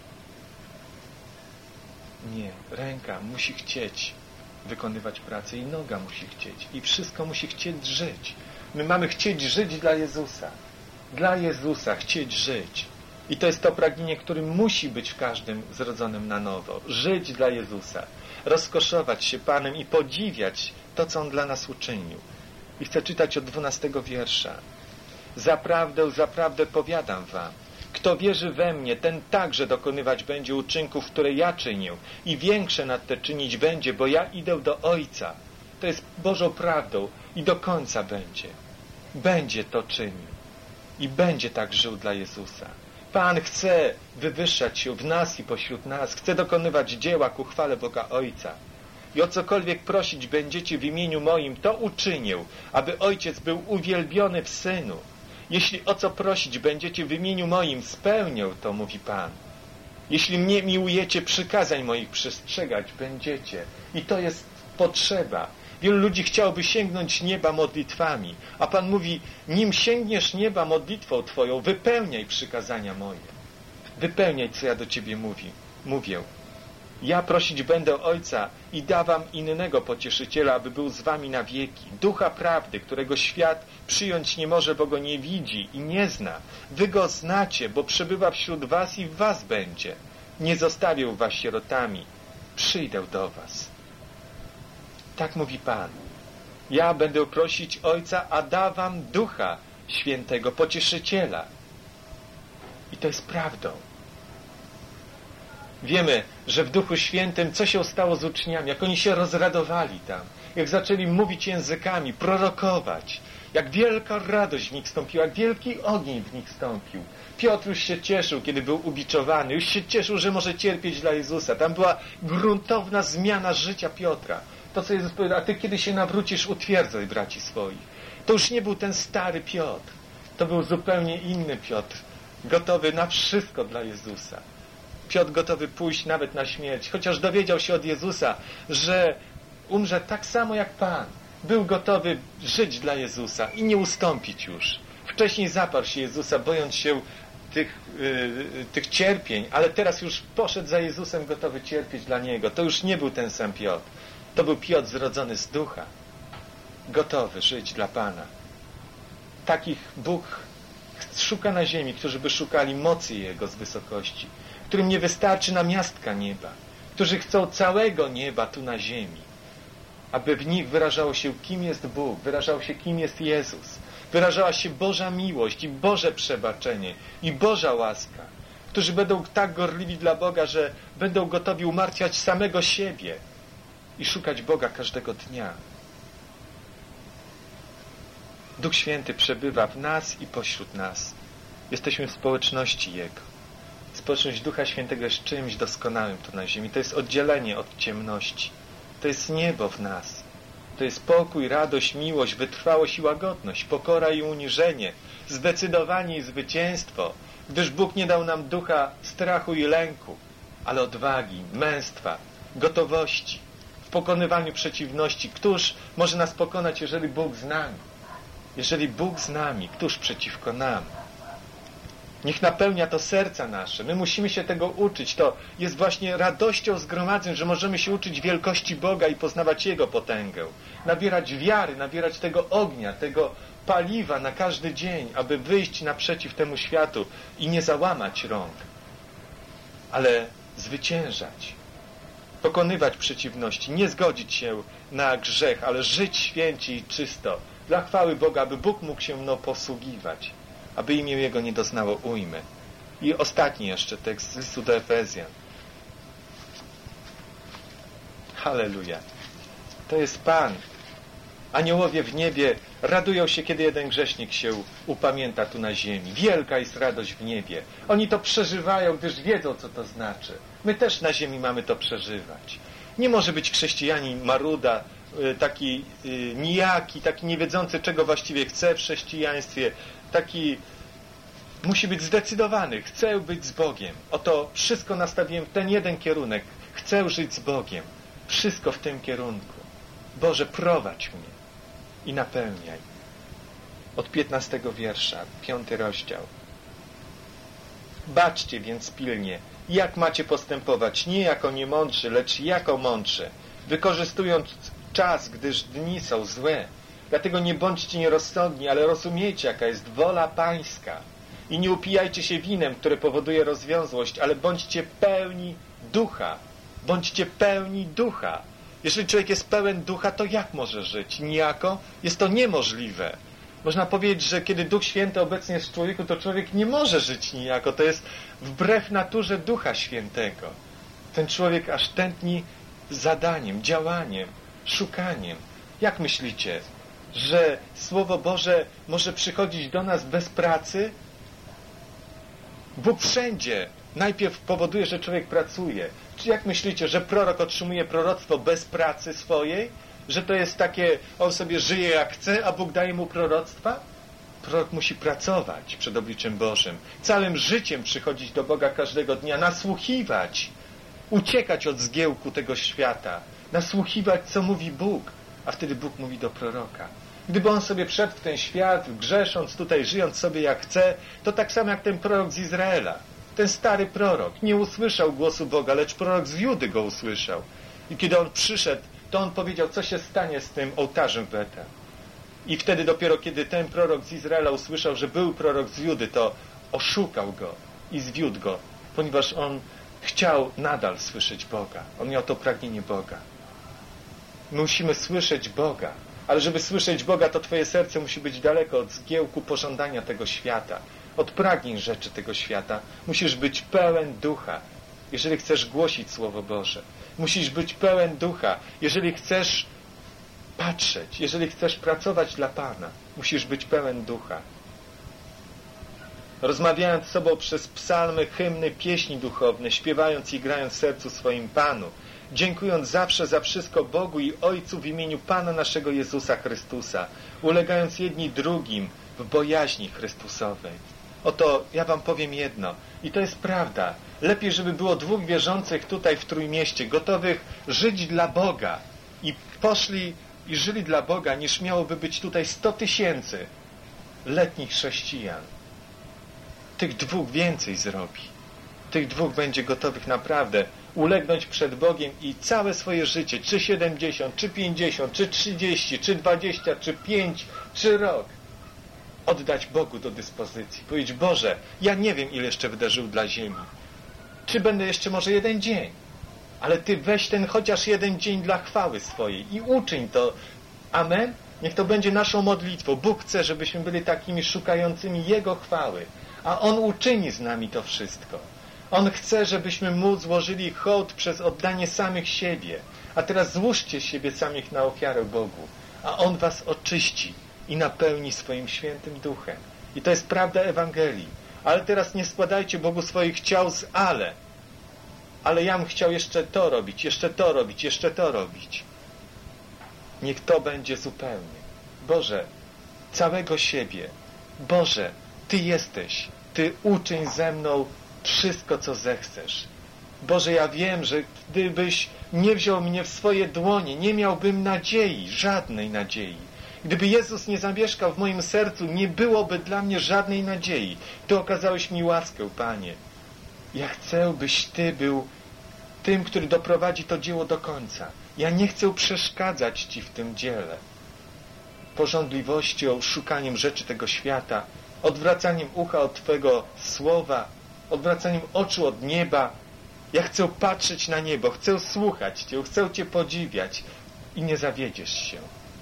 Nie. Ręka musi chcieć wykonywać pracę i noga musi chcieć. I wszystko musi chcieć żyć. My mamy chcieć żyć dla Jezusa. Dla Jezusa chcieć żyć. I to jest to pragnienie, które musi być w każdym zrodzonym na nowo. Żyć dla Jezusa. Rozkoszować się Panem i podziwiać to, co On dla nas uczynił. I chcę czytać od dwunastego wiersza. Zaprawdę, zaprawdę powiadam wam, kto wierzy we mnie, ten także dokonywać będzie uczynków, które ja czynię i większe nad te czynić będzie, bo ja idę do Ojca. To jest Bożą prawdą i do końca będzie. Będzie to czynił i będzie tak żył dla Jezusa. Pan chce wywyższać się w nas i pośród nas, chce dokonywać dzieła ku chwale Boga Ojca. I o cokolwiek prosić będziecie w imieniu moim, to uczynię, aby Ojciec był uwielbiony w Synu. Jeśli o co prosić będziecie w imieniu moim, spełnię to, mówi Pan. Jeśli mnie miłujecie, przykazań moich przestrzegać będziecie. I to jest potrzeba. Wielu ludzi chciałoby sięgnąć nieba modlitwami, a Pan mówi, nim sięgniesz nieba modlitwą Twoją, wypełniaj przykazania moje. Wypełniaj, co ja do Ciebie mówi, mówię. Ja prosić będę Ojca i dawam innego pocieszyciela, aby był z wami na wieki. Ducha prawdy, którego świat przyjąć nie może, bo go nie widzi i nie zna. Wy go znacie, bo przebywa wśród was i w was będzie. Nie zostawię was sierotami. Przyjdę do was. Tak mówi Pan. Ja będę prosić Ojca, a dawam Ducha Świętego, pocieszyciela. I to jest prawdą. Wiemy, że w Duchu Świętym co się stało z uczniami, jak oni się rozradowali tam, jak zaczęli mówić językami, prorokować, jak wielka radość w nich stąpiła, jak wielki ogień w nich stąpił. Piotr już się cieszył, kiedy był ubiczowany, już się cieszył, że może cierpieć dla Jezusa. Tam była gruntowna zmiana życia Piotra. To, co Jezus powiedział, a ty kiedy się nawrócisz, utwierdzaj braci swoich. To już nie był ten stary Piotr. To był zupełnie inny Piotr, gotowy na wszystko dla Jezusa. Piotr gotowy pójść nawet na śmierć, chociaż dowiedział się od Jezusa, że umrze tak samo jak Pan. Był gotowy żyć dla Jezusa i nie ustąpić już. Wcześniej zaparł się Jezusa, bojąc się tych, yy, tych cierpień, ale teraz już poszedł za Jezusem, gotowy cierpieć dla Niego. To już nie był ten sam Piotr. To był Piotr zrodzony z ducha, gotowy żyć dla Pana. Takich Bóg szuka na ziemi, którzy by szukali mocy Jego z wysokości, którym nie wystarczy namiastka nieba, którzy chcą całego nieba tu na ziemi, aby w nich wyrażało się, kim jest Bóg, wyrażało się, kim jest Jezus, wyrażała się Boża miłość i Boże przebaczenie i Boża łaska, którzy będą tak gorliwi dla Boga, że będą gotowi umartwiać samego siebie i szukać Boga każdego dnia. Duch Święty przebywa w nas i pośród nas. Jesteśmy w społeczności Jego. Społeczność Ducha Świętego jest czymś doskonałym tu na ziemi. To jest oddzielenie od ciemności. To jest niebo w nas. To jest pokój, radość, miłość, wytrwałość i łagodność, pokora i uniżenie, zdecydowanie i zwycięstwo, gdyż Bóg nie dał nam ducha strachu i lęku, ale odwagi, męstwa, gotowości, w pokonywaniu przeciwności. Któż może nas pokonać, jeżeli Bóg z nami? Jeżeli Bóg z nami, któż przeciwko nam? Niech napełnia to serca nasze. My musimy się tego uczyć. To jest właśnie radością zgromadzeń, że możemy się uczyć wielkości Boga i poznawać Jego potęgę. Nabierać wiary, nabierać tego ognia, tego paliwa na każdy dzień, aby wyjść naprzeciw temu światu i nie załamać rąk, ale zwyciężać, pokonywać przeciwności, nie zgodzić się na grzech, ale żyć święcie i czysto, dla chwały Boga, aby Bóg mógł się mną posługiwać, aby imię Jego nie doznało ujmy. I ostatni jeszcze tekst z listu do Efezjan. Halleluja. To jest Pan. Aniołowie w niebie radują się, kiedy jeden grzesznik się upamięta tu na ziemi. Wielka jest radość w niebie. Oni to przeżywają, gdyż wiedzą, co to znaczy. My też na ziemi mamy to przeżywać. Nie może być chrześcijanin maruda, taki nijaki, taki niewiedzący, czego właściwie chce w chrześcijaństwie, taki musi być zdecydowany. Chcę być z Bogiem. Oto wszystko nastawiłem w ten jeden kierunek. Chcę żyć z Bogiem. Wszystko w tym kierunku. Boże, prowadź mnie i napełniaj. Od piętnastego wiersza, piąty rozdział. Baczcie więc pilnie, jak macie postępować, nie jako niemądrzy, lecz jako mądrzy, wykorzystując czas, gdyż dni są złe. Dlatego nie bądźcie nierozsądni, ale rozumiecie, jaka jest wola Pańska. I nie upijajcie się winem, które powoduje rozwiązłość, ale bądźcie pełni ducha. Bądźcie pełni ducha. Jeżeli człowiek jest pełen ducha, to jak może żyć? Nijako? Jest to niemożliwe. Można powiedzieć, że kiedy Duch Święty obecnie jest w człowieku, to człowiek nie może żyć nijako. To jest wbrew naturze Ducha Świętego. Ten człowiek aż tętni zadaniem, działaniem, szukaniem. Jak myślicie, że Słowo Boże może przychodzić do nas bez pracy? Bóg wszędzie najpierw powoduje, że człowiek pracuje. Czy jak myślicie, że prorok otrzymuje proroctwo bez pracy swojej? Że to jest takie, on sobie żyje jak chce, a Bóg daje mu proroctwa? Prorok musi pracować przed obliczem Bożym. Całym życiem przychodzić do Boga każdego dnia, nasłuchiwać, uciekać od zgiełku tego świata, nasłuchiwać, co mówi Bóg, a wtedy Bóg mówi do proroka. Gdyby on sobie wszedł w ten świat, grzesząc tutaj, żyjąc sobie jak chce, to tak samo jak ten prorok z Izraela. Ten stary prorok nie usłyszał głosu Boga, lecz prorok z Judy go usłyszał. I kiedy on przyszedł, to on powiedział, co się stanie z tym ołtarzem w Betel. I wtedy dopiero, kiedy ten prorok z Izraela usłyszał, że był prorok z Judy, to oszukał go i zwiódł go, ponieważ on chciał nadal słyszeć Boga. On miał to pragnienie Boga. My musimy słyszeć Boga, ale żeby słyszeć Boga, to twoje serce musi być daleko od zgiełku pożądania tego świata, od pragnień rzeczy tego świata. Musisz być pełen ducha, jeżeli chcesz głosić Słowo Boże. Musisz być pełen ducha, jeżeli chcesz patrzeć, jeżeli chcesz pracować dla Pana. Musisz być pełen ducha. Rozmawiając z sobą przez psalmy, hymny, pieśni duchowne, śpiewając i grając w sercu swoim Panu, dziękując zawsze za wszystko Bogu i Ojcu w imieniu Pana naszego Jezusa Chrystusa, ulegając jedni drugim w bojaźni Chrystusowej. Oto ja wam powiem jedno, i to jest prawda. Lepiej, żeby było dwóch wierzących tutaj w Trójmieście, gotowych żyć dla Boga i poszli i żyli dla Boga, niż miałoby być tutaj sto tysięcy letnich chrześcijan. Tych dwóch więcej zrobi. Tych dwóch będzie gotowych naprawdę ulegnąć przed Bogiem i całe swoje życie, czy siedemdziesiąt, czy pięćdziesiąt, czy trzydzieści, czy dwadzieścia, czy pięć, czy rok, oddać Bogu do dyspozycji. Powiedzieć, Boże, ja nie wiem, ile jeszcze wydarzył dla ziemi. Czy będę jeszcze może jeden dzień? Ale Ty weź ten chociaż jeden dzień dla chwały swojej i uczyń to. Amen? Niech to będzie naszą modlitwą. Bóg chce, żebyśmy byli takimi szukającymi Jego chwały. A On uczyni z nami to wszystko. On chce, żebyśmy Mu złożyli hołd przez oddanie samych siebie. A teraz złóżcie siebie samych na ofiarę Bogu. A On was oczyści i napełni swoim świętym duchem. I to jest prawda Ewangelii. ale teraz nie składajcie Bogu swoich ciał z ale. Ale ja bym chciał jeszcze to robić, jeszcze to robić, jeszcze to robić. Niech to będzie zupełnie. Boże, całego siebie. Boże, Ty jesteś. Ty uczyń ze mną wszystko, co zechcesz. Boże, ja wiem, że gdybyś nie wziął mnie w swoje dłonie, nie miałbym nadziei, żadnej nadziei. Gdyby Jezus nie zamieszkał w moim sercu, nie byłoby dla mnie żadnej nadziei. Ty okazałeś mi łaskę, Panie. Ja chcę, byś Ty był tym, który doprowadzi to dzieło do końca. Ja nie chcę przeszkadzać Ci w tym dziele. Pożądliwością, szukaniem rzeczy tego świata, odwracaniem ucha od Twego słowa, odwracaniem oczu od nieba. Ja chcę patrzeć na niebo, chcę słuchać Cię, chcę Cię podziwiać i nie zawiedziesz się.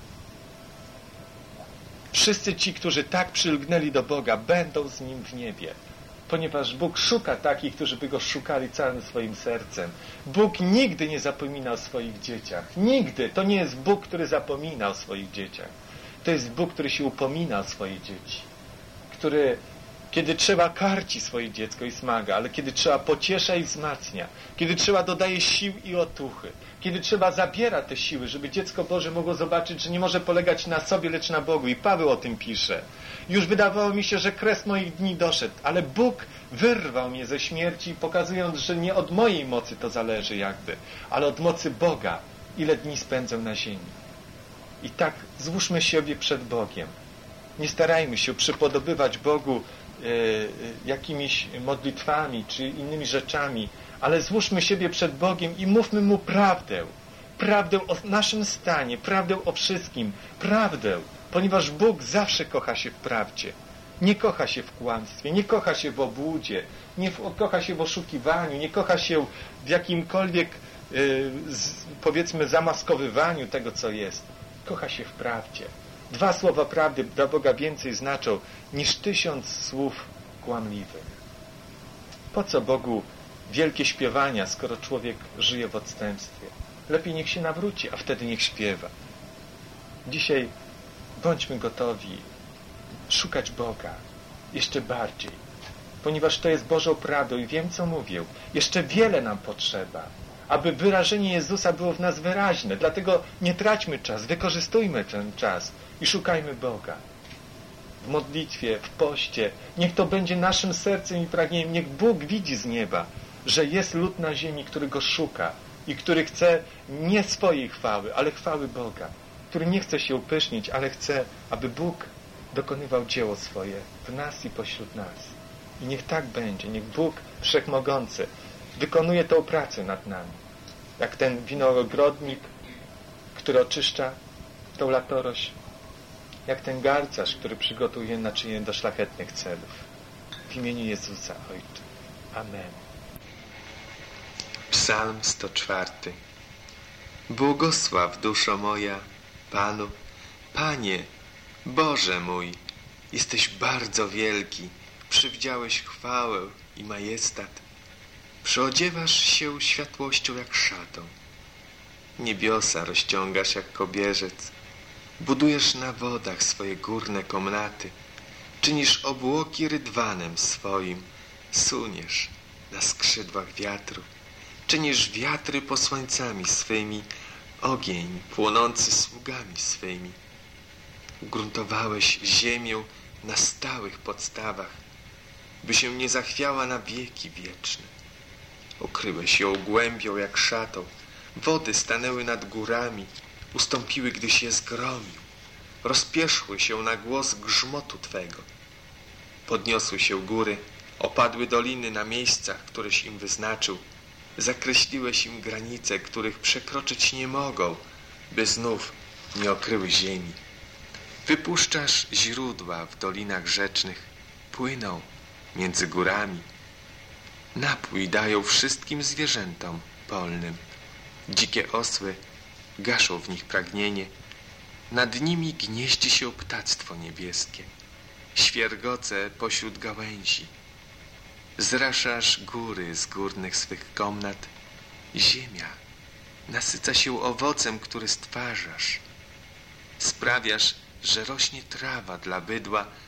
Wszyscy ci, którzy tak przylgnęli do Boga, będą z Nim w niebie. Ponieważ Bóg szuka takich, którzy by Go szukali całym swoim sercem. Bóg nigdy nie zapomina o swoich dzieciach. Nigdy. To nie jest Bóg, który zapomina o swoich dzieciach. To jest Bóg, który się upomina o swoje dzieci. Który, kiedy trzeba, karci swoje dziecko i smaga, ale kiedy trzeba, pociesza i wzmacnia. Kiedy trzeba, dodaje sił i otuchy. Kiedy trzeba, zabiera te siły, żeby dziecko Boże mogło zobaczyć, że nie może polegać na sobie, lecz na Bogu. I Paweł o tym pisze. Już wydawało mi się, że kres moich dni doszedł, ale Bóg wyrwał mnie ze śmierci, pokazując, że nie od mojej mocy to zależy jakby, ale od mocy Boga, ile dni spędzę na ziemi. I tak złóżmy siebie przed Bogiem. Nie starajmy się przypodobywać Bogu e, jakimiś modlitwami czy innymi rzeczami, ale złóżmy siebie przed Bogiem i mówmy Mu prawdę. Prawdę o naszym stanie, prawdę o wszystkim, prawdę, ponieważ Bóg zawsze kocha się w prawdzie. Nie kocha się w kłamstwie, nie kocha się w obłudzie, nie w, kocha się w oszukiwaniu, nie kocha się w jakimkolwiek, yy, z, powiedzmy, zamaskowywaniu tego, co jest. Kocha się w prawdzie. Dwa słowa prawdy dla Boga więcej znaczą niż tysiąc słów kłamliwych. Po co Bogu wielkie śpiewania, skoro człowiek żyje w odstępstwie? Lepiej niech się nawróci, a wtedy niech śpiewa. Dzisiaj bądźmy gotowi szukać Boga jeszcze bardziej, ponieważ to jest Bożą prawdą i wiem, co mówię. Jeszcze wiele nam potrzeba, aby wyrażenie Jezusa było w nas wyraźne. Dlatego nie traćmy czas, wykorzystujmy ten czas i szukajmy Boga. W modlitwie, w poście. Niech to będzie naszym sercem i pragnieniem. Niech Bóg widzi z nieba, że jest lud na ziemi, który Go szuka i który chce nie swojej chwały, ale chwały Boga. Który nie chce się upysznić, ale chce, aby Bóg dokonywał dzieło swoje w nas i pośród nas. I niech tak będzie. Niech Bóg Wszechmogący wykonuje tą pracę nad nami. Jak ten winogrodnik, który oczyszcza tą latorość, jak ten garcarz, który przygotuje naczynie do szlachetnych celów. W imieniu Jezusa, Ojcze. Amen. Psalm sto czwarty. Błogosław, duszo moja, Panu. Panie, Boże mój, jesteś bardzo wielki, przywdziałeś chwałę i majestat. Przyodziewasz się światłością jak szatą. Niebiosa rozciągasz jak kobierzec. Budujesz na wodach swoje górne komnaty. Czynisz obłoki rydwanem swoim. Suniesz na skrzydłach wiatru. Czynisz wiatry posłańcami swymi, ogień płonący sługami swymi. Ugruntowałeś ziemię na stałych podstawach, by się nie zachwiała na wieki wieczne. Okryłeś ją głębią jak szatą. Wody stanęły nad górami, ustąpiły, gdyś je zgromił. Rozpierzchły się na głos grzmotu Twego. Podniosły się góry, opadły doliny na miejscach, któreś im wyznaczył. Zakreśliłeś im granice, których przekroczyć nie mogą, by znów nie okryły ziemi. Wypuszczasz źródła w dolinach rzecznych, płyną między górami. Napój dają wszystkim zwierzętom polnym. Dzikie osły gaszą w nich pragnienie. Nad nimi gnieździ się ptactwo niebieskie. Świergoce pośród gałęzi. Zraszasz góry z górnych swych komnat. Ziemia nasyca się owocem, który stwarzasz. Sprawiasz, że rośnie trawa dla bydła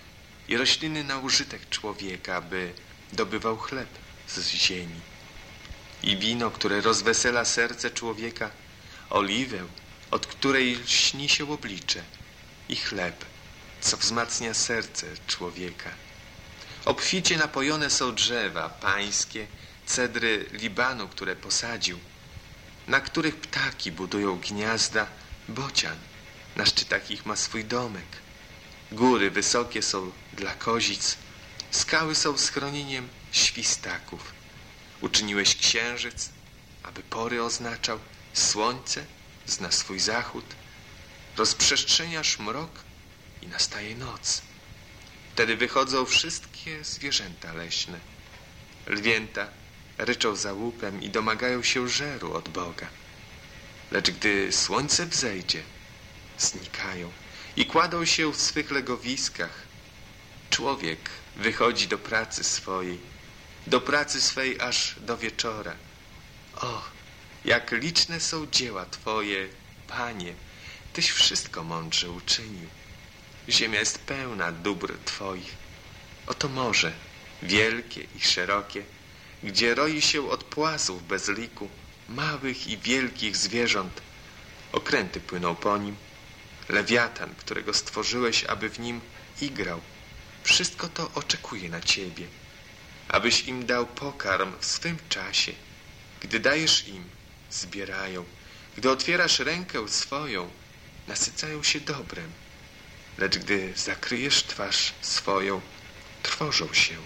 i rośliny na użytek człowieka, by dobywał chleb z ziemi. I wino, które rozwesela serce człowieka, oliwę, od której lśni się oblicze, i chleb, co wzmacnia serce człowieka. Obficie napojone są drzewa pańskie, cedry Libanu, które posadził, na których ptaki budują gniazda, bocian na szczytach ich ma swój domek. Góry wysokie są dla kozic, skały są schronieniem świstaków. Uczyniłeś księżyc, aby pory oznaczał, słońce zna swój zachód. Rozprzestrzeniasz mrok i nastaje noc. Wtedy wychodzą wszystkie zwierzęta leśne. Lwięta ryczą za łupem i domagają się żeru od Boga. Lecz gdy słońce wzejdzie, znikają i kładą się w swych legowiskach. Człowiek wychodzi do pracy swojej, do pracy swej aż do wieczora. O, jak liczne są dzieła Twoje, Panie, Tyś wszystko mądrze uczynił. Ziemia jest pełna dóbr Twoich. Oto morze, wielkie i szerokie, gdzie roi się od płazów bez liku, małych i wielkich zwierząt. Okręty płyną po nim. Lewiatan, którego stworzyłeś, aby w nim igrał. Wszystko to oczekuje na Ciebie, abyś im dał pokarm w swym czasie. Gdy dajesz im, zbierają. Gdy otwierasz rękę swoją, nasycają się dobrem. Lecz gdy zakryjesz twarz swoją, trwożą się.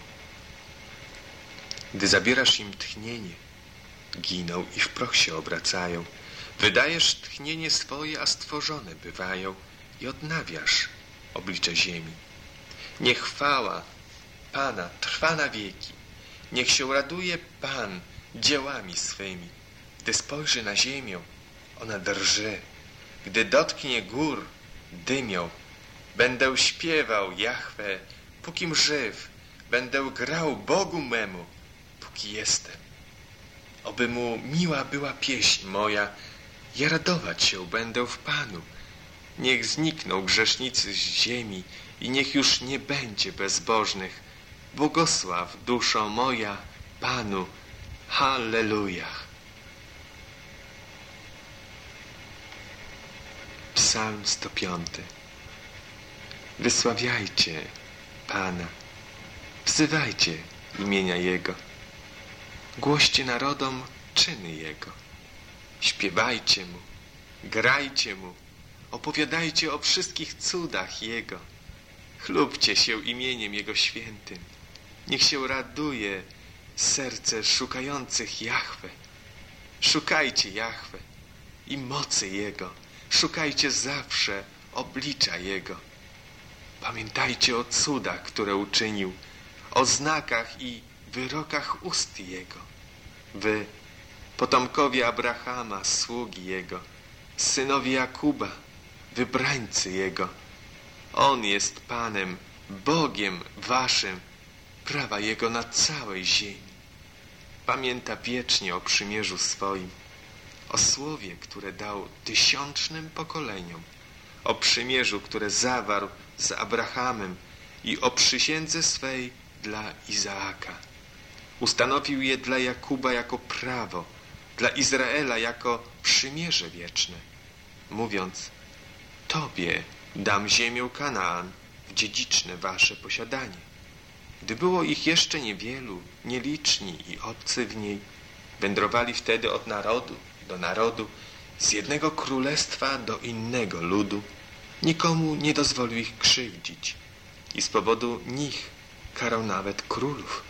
Gdy zabierasz im tchnienie, giną i w proch się obracają. Wydajesz tchnienie swoje, a stworzone bywają i odnawiasz oblicze ziemi. Niech chwała Pana trwa na wieki. Niech się raduje Pan dziełami swymi. Gdy spojrzy na ziemię, ona drży. Gdy dotknie gór, dymią. Będę śpiewał Jahwe, pókim żyw. Będę grał Bogu memu, póki jestem. Oby mu miła była pieśń moja, ja radować się będę w Panu. Niech znikną grzesznicy z ziemi i niech już nie będzie bezbożnych. Błogosław duszo moja Panu. Halleluja. Psalm sto piąty. Wysławiajcie Pana, wzywajcie imienia Jego. Głoście narodom czyny Jego. Śpiewajcie Mu, grajcie Mu, opowiadajcie o wszystkich cudach Jego. Chlubcie się imieniem Jego świętym. Niech się raduje serce szukających Jahwe. Szukajcie Jahwe i mocy Jego. Szukajcie zawsze oblicza Jego. Pamiętajcie o cudach, które uczynił, o znakach i wyrokach ust Jego. Wy, potomkowie Abrahama, sługi Jego, synowie Jakuba, wybrańcy Jego. On jest Panem, Bogiem waszym, prawa Jego na całej ziemi. Pamięta wiecznie o przymierzu swoim, o słowie, które dał tysiącznym pokoleniom, o przymierzu, które zawarł z Abrahamem i o przysiędze swej dla Izaaka. Ustanowił je dla Jakuba jako prawo, dla Izraela jako przymierze wieczne, mówiąc: Tobie dam ziemię Kanaan w dziedziczne wasze posiadanie. Gdy było ich jeszcze niewielu, nieliczni i obcy w niej, wędrowali wtedy od narodu do narodu, z jednego królestwa do innego ludu. Nikomu nie dozwolił ich krzywdzić i z powodu nich karał nawet królów.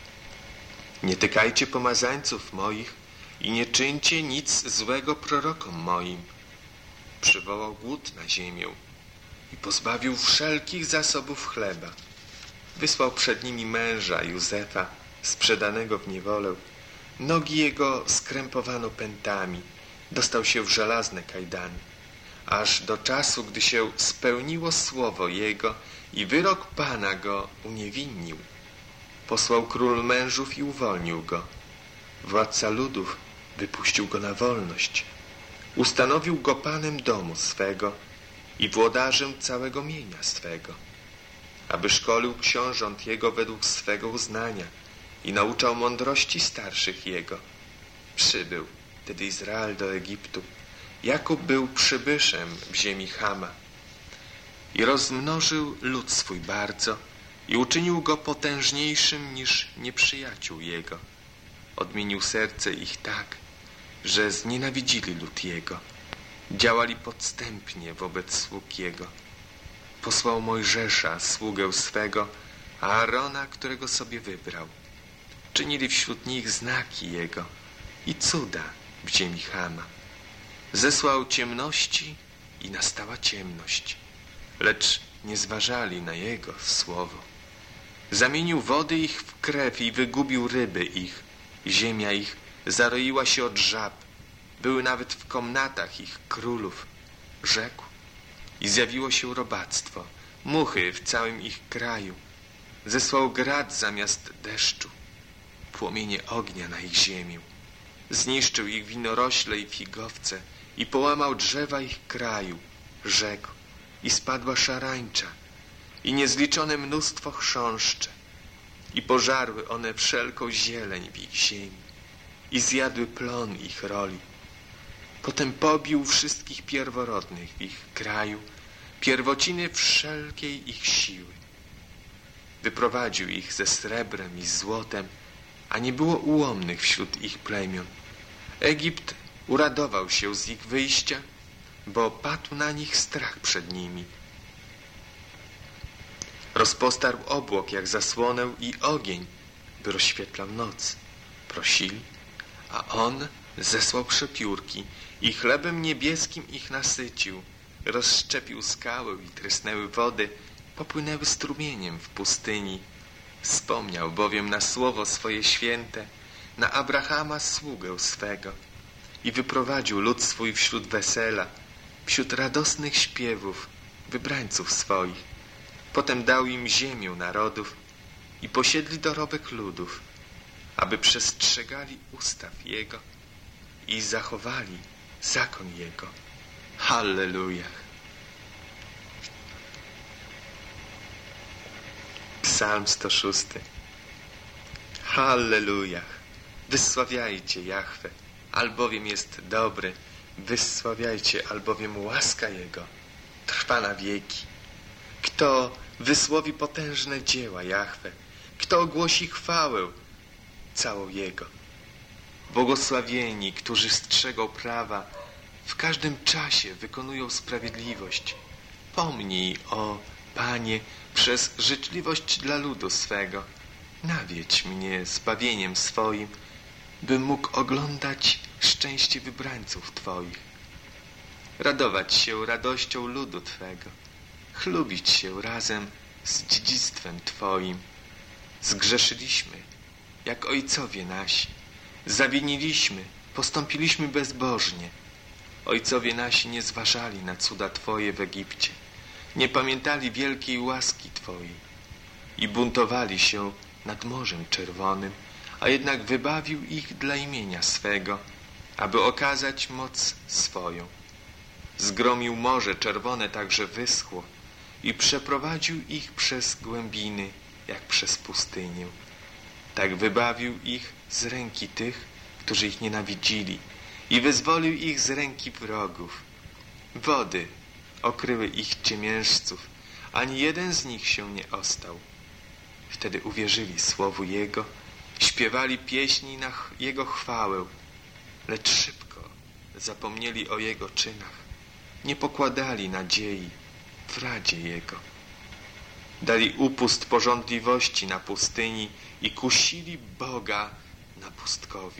Nie tykajcie pomazańców moich i nie czyńcie nic złego prorokom moim. Przywołał głód na ziemię i pozbawił wszelkich zasobów chleba. Wysłał przed nimi męża Józefa, sprzedanego w niewolę. Nogi jego skrępowano pętami, dostał się w żelazne kajdany, aż do czasu, gdy się spełniło słowo jego i wyrok Pana go uniewinnił. Posłał król mężów i uwolnił go. Władca ludów wypuścił go na wolność. Ustanowił go panem domu swego i włodarzem całego mienia swego. aby szkolił książąt jego według swego uznania i nauczał mądrości starszych jego. Przybył wtedy Izrael do Egiptu. Jakub był przybyszem w ziemi Chama i rozmnożył lud swój bardzo i uczynił go potężniejszym niż nieprzyjaciół jego. Odmienił serce ich tak, że znienawidzili lud jego. Działali podstępnie wobec sług jego. Posłał Mojżesza, sługę swego, a Aarona, którego sobie wybrał. Czynili wśród nich znaki jego i cuda w ziemi Chama. Zesłał ciemności i nastała ciemność, lecz nie zważali na jego słowo. Zamienił wody ich w krew i wygubił ryby ich. Ziemia ich zaroiła się od żab. Były nawet w komnatach ich królów. Rzekł i zjawiło się robactwo, muchy w całym ich kraju. Zesłał grad zamiast deszczu, płomienie ognia na ich ziemię. Zniszczył ich winorośle i figowce i połamał drzewa ich kraju. Rzekł i spadła szarańcza i niezliczone mnóstwo chrząszcze i pożarły one wszelką zieleń w ich ziemi i zjadły plon ich roli. Potem pobił wszystkich pierworodnych w ich kraju, pierwociny wszelkiej ich siły. Wyprowadził ich ze srebrem i złotem, a nie było ułomnych wśród ich plemion. Egipt uradował się z ich wyjścia, bo padł na nich strach przed nimi. Rozpostarł obłok jak zasłonę i ogień, by rozświetlał noc. Prosili, a on zesłał przepiórki i chlebem niebieskim ich nasycił. Rozszczepił skałę i trysnęły wody, popłynęły strumieniem w pustyni. Wspomniał bowiem na słowo swoje święte, na Abrahama sługę swego i wyprowadził lud swój wśród wesela, wśród radosnych śpiewów wybrańców swoich. Potem dał im ziemię narodów i posiedli dorobek ludów, aby przestrzegali ustaw Jego i zachowali zakon Jego. Halleluja! Psalm sto szósty. Halleluja! Wysławiajcie Jahwe, albowiem jest dobry. Wysławiajcie, albowiem łaska Jego trwa na wieki. Kto wysłowi potężne dzieła Jahwe, kto ogłosi chwałę całą Jego. Błogosławieni, którzy strzegą prawa, w każdym czasie wykonują sprawiedliwość. Pomnij, o Panie, przez życzliwość dla ludu swego. Nawiedź mnie zbawieniem swoim, bym mógł oglądać szczęście wybrańców Twoich. Radować się radością ludu Twego, chlubić się razem z dziedzictwem Twoim. Zgrzeszyliśmy, jak ojcowie nasi. Zawiniliśmy, postąpiliśmy bezbożnie. Ojcowie nasi nie zważali na cuda Twoje w Egipcie. Nie pamiętali wielkiej łaski Twojej i buntowali się nad Morzem Czerwonym, a jednak wybawił ich dla imienia swego, aby okazać moc swoją. Zgromił Morze Czerwone, tak że wyschło i przeprowadził ich przez głębiny, jak przez pustynię. Tak wybawił ich z ręki tych, którzy ich nienawidzili i wyzwolił ich z ręki wrogów. Wody okryły ich ciemiężców, ani jeden z nich się nie ostał. Wtedy uwierzyli słowu Jego, śpiewali pieśni na Jego chwałę, lecz szybko zapomnieli o Jego czynach, nie pokładali nadziei w radzie Jego. Dali upust pożądliwości na pustyni i kusili Boga na pustkowiu.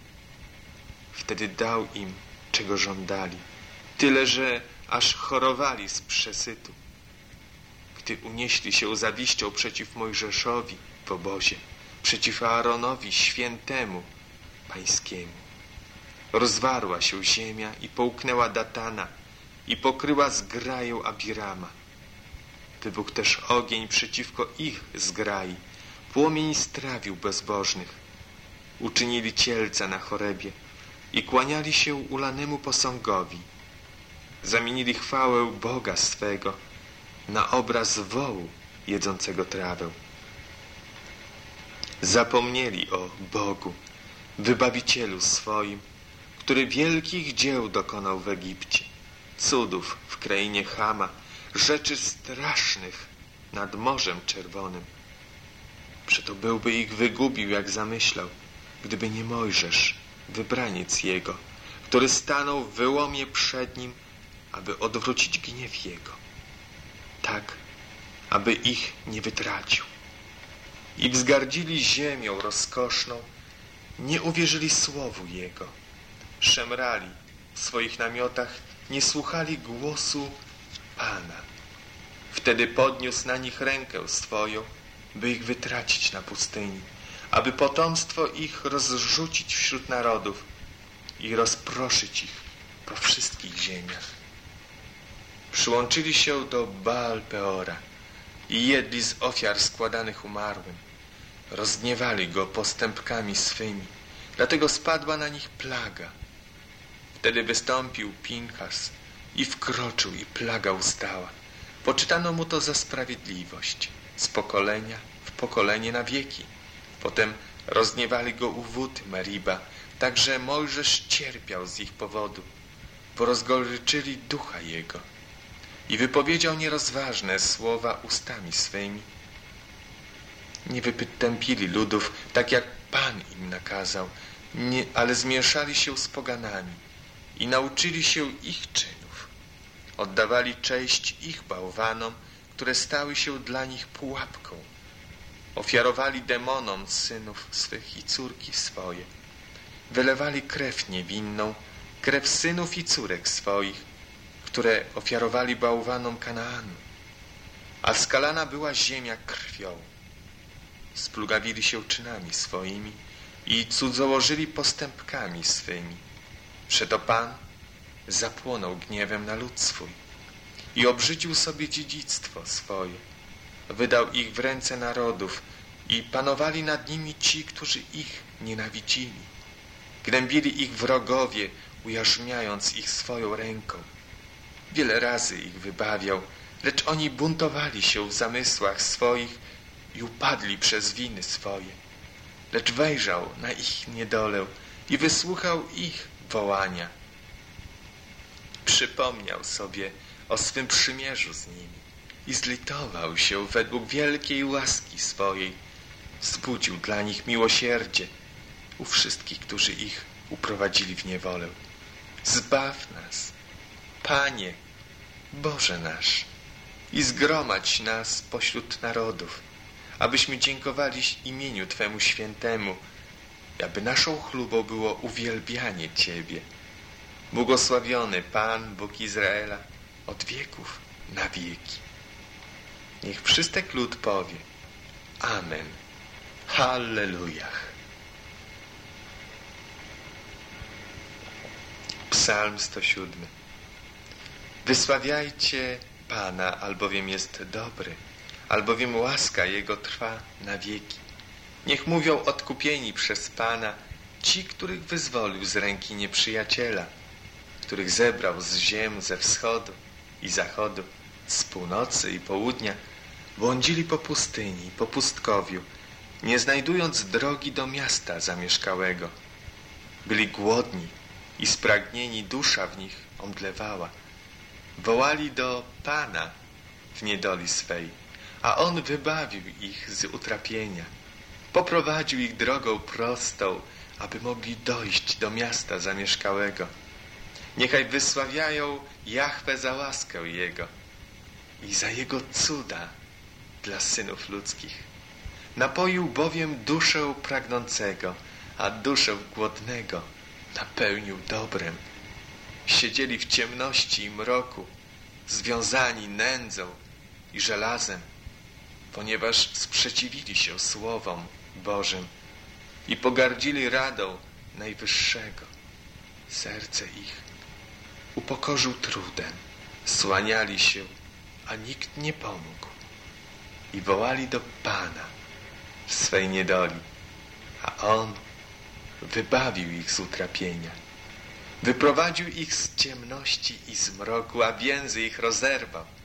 Wtedy dał im, czego żądali, tyle, że aż chorowali z przesytu. Gdy unieśli się zawiścią przeciw Mojżeszowi w obozie, przeciw Aaronowi świętemu pańskiemu. Rozwarła się ziemia i połknęła Datana i pokryła zgraję Abirama. Wybuchł też ogień przeciwko ich zgrai, płomień strawił bezbożnych. Uczynili cielca na Chorebie i kłaniali się ulanemu posągowi. Zamienili chwałę Boga swego na obraz wołu jedzącego trawę. Zapomnieli o Bogu, Wybawicielu swoim, który wielkich dzieł dokonał w Egipcie, cudów w krainie Chama, rzeczy strasznych nad Morzem Czerwonym. Przeto byłby ich wygubił, jak zamyślał, gdyby nie Mojżesz, wybraniec Jego, który stanął w wyłomie przed Nim, aby odwrócić gniew Jego, tak, aby ich nie wytracił. I wzgardzili ziemią rozkoszną, nie uwierzyli słowu Jego, szemrali w swoich namiotach, nie słuchali głosu Pana. Wtedy podniósł na nich rękę swoją, by ich wytracić na pustyni, aby potomstwo ich rozrzucić wśród narodów i rozproszyć ich po wszystkich ziemiach. Przyłączyli się do Baal Peora i jedli z ofiar składanych umarłym. Rozgniewali go postępkami swymi, dlatego spadła na nich plaga. Wtedy wystąpił Pinchas i wkroczył, i plaga ustała. Poczytano mu to za sprawiedliwość, z pokolenia w pokolenie na wieki. Potem rozgniewali go u wód Meriba, tak że Mojżesz cierpiał z ich powodu, bo rozgorczyli ducha jego. I wypowiedział nierozważne słowa ustami swymi. Nie wytępili ludów, tak jak Pan im nakazał, nie, ale zmieszali się z poganami i nauczyli się ich czynów. Oddawali cześć ich bałwanom, które stały się dla nich pułapką. Ofiarowali demonom synów swych i córki swoje. Wylewali krew niewinną, krew synów i córek swoich, które ofiarowali bałwanom Kanaanu. A skalana była ziemia krwią. Splugawili się czynami swoimi i cudzołożyli postępkami swymi. Przeto Pan zapłonął gniewem na lud swój i obrzydził sobie dziedzictwo swoje. Wydał ich w ręce narodów i panowali nad nimi ci, którzy ich nienawidzili. Gnębili ich wrogowie, ujarzmiając ich swoją ręką. Wiele razy ich wybawiał, lecz oni buntowali się w zamysłach swoich i upadli przez winy swoje. Lecz wejrzał na ich niedolę i wysłuchał ich wołania. Przypomniał sobie o swym przymierzu z nimi i zlitował się według wielkiej łaski swojej. Wzbudził dla nich miłosierdzie u wszystkich, którzy ich uprowadzili w niewolę. Zbaw nas, Panie, Boże nasz, i zgromadź nas pośród narodów, abyśmy dziękowali imieniu Twemu świętemu, i aby naszą chlubą było uwielbianie Ciebie. Błogosławiony Pan, Bóg Izraela, od wieków na wieki. Niech wszystek lud powie Amen. Hallelujah. Psalm sto siedem. Wysławiajcie Pana, albowiem jest dobry, albowiem łaska Jego trwa na wieki. Niech mówią odkupieni przez Pana, ci, których wyzwolił z ręki nieprzyjaciela, których zebrał z ziem ze wschodu i zachodu, z północy i południa, błądzili po pustyni, po pustkowiu, nie znajdując drogi do miasta zamieszkałego. Byli głodni i spragnieni, dusza w nich omdlewała. Wołali do Pana w niedoli swej, a On wybawił ich z utrapienia. Poprowadził ich drogą prostą, aby mogli dojść do miasta zamieszkałego. Niechaj wysławiają Jahwe za łaskę Jego i za Jego cuda dla synów ludzkich. Napoił bowiem duszę pragnącego, a duszę głodnego napełnił dobrem. Siedzieli w ciemności i mroku, związani nędzą i żelazem, ponieważ sprzeciwili się słowom Bożym i pogardzili radą Najwyższego. Serce ich upokorzył trudem, słaniali się, a nikt nie pomógł i wołali do Pana w swej niedoli, a On wybawił ich z utrapienia. Wyprowadził ich z ciemności i zmroku, a więzy ich rozerwał.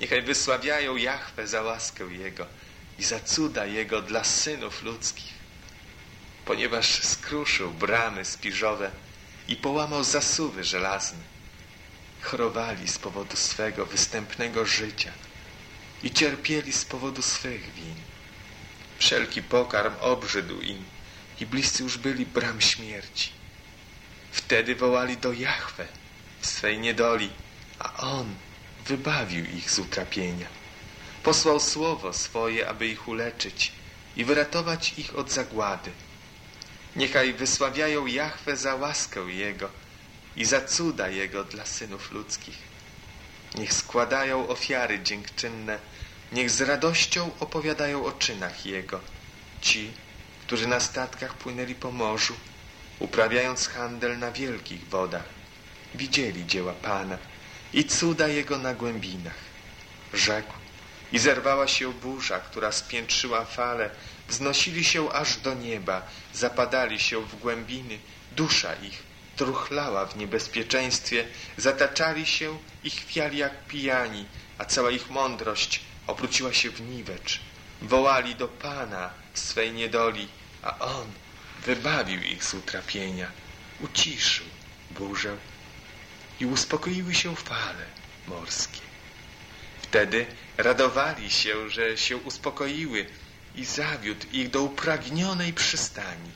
Niechaj wysławiają Jahwe za łaskę Jego i za cuda Jego dla synów ludzkich. Ponieważ skruszył bramy spiżowe i połamał zasuwy żelazne. Chorowali z powodu swego występnego życia i cierpieli z powodu swych win. Wszelki pokarm obrzydł im i bliscy już byli bram śmierci. Wtedy wołali do Jahwe w swej niedoli, a On wybawił ich z utrapienia. Posłał słowo swoje, aby ich uleczyć i wyratować ich od zagłady. Niechaj wysławiają Jahwe za łaskę Jego i za cuda Jego dla synów ludzkich. Niech składają ofiary dziękczynne, niech z radością opowiadają o czynach Jego. Ci, którzy na statkach płynęli po morzu, uprawiając handel na wielkich wodach, widzieli dzieła Pana i cuda Jego na głębinach. Rzekł i zerwała się burza, która spiętrzyła fale, wznosili się aż do nieba, zapadali się w głębiny, dusza ich truchlała w niebezpieczeństwie, zataczali się i chwiali jak pijani, a cała ich mądrość obróciła się w niwecz. Wołali do Pana w swej niedoli, a On wybawił ich z utrapienia, uciszył burzę i uspokoiły się fale morskie. Wtedy radowali się, że się uspokoiły i zawiódł ich do upragnionej przystani.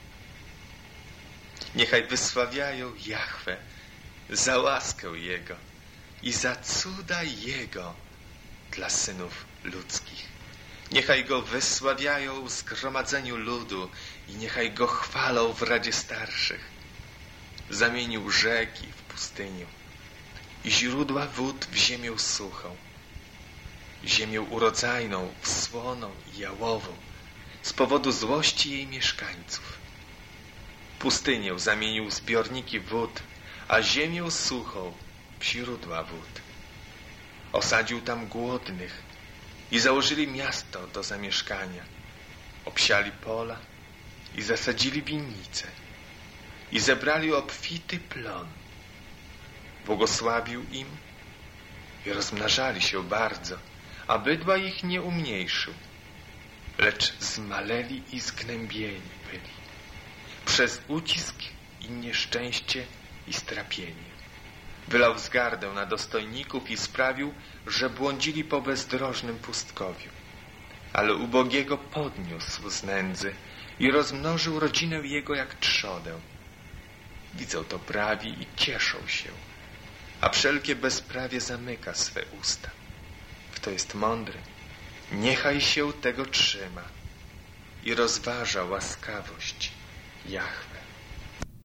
Niechaj wysławiają Jahwe za łaskę Jego i za cuda Jego dla synów ludzkich. Niechaj Go wysławiają w zgromadzeniu ludu i niechaj Go chwalą w radzie starszych. Zamienił rzeki w pustynię i źródła wód w ziemię suchą, ziemię urodzajną w słoną i jałową z powodu złości jej mieszkańców. Pustynię zamienił w zbiorniki wód, a ziemię suchą w źródła wód. Osadził tam głodnych i założyli miasto do zamieszkania. Obsiali pola i zasadzili winnice i zebrali obfity plon. Błogosławił im i rozmnażali się bardzo, a bydła ich nie umniejszył, lecz zmaleli i zgnębieni byli przez ucisk i nieszczęście i strapienie. Wylał wzgardę na dostojników i sprawił, że błądzili po bezdrożnym pustkowiu. Ale ubogiego podniósł z nędzy i rozmnożył rodzinę jego jak trzodę. Widzą to prawi i cieszą się, a wszelkie bezprawie zamyka swe usta. Kto jest mądry, niechaj się tego trzyma i rozważa łaskawość Jahwe.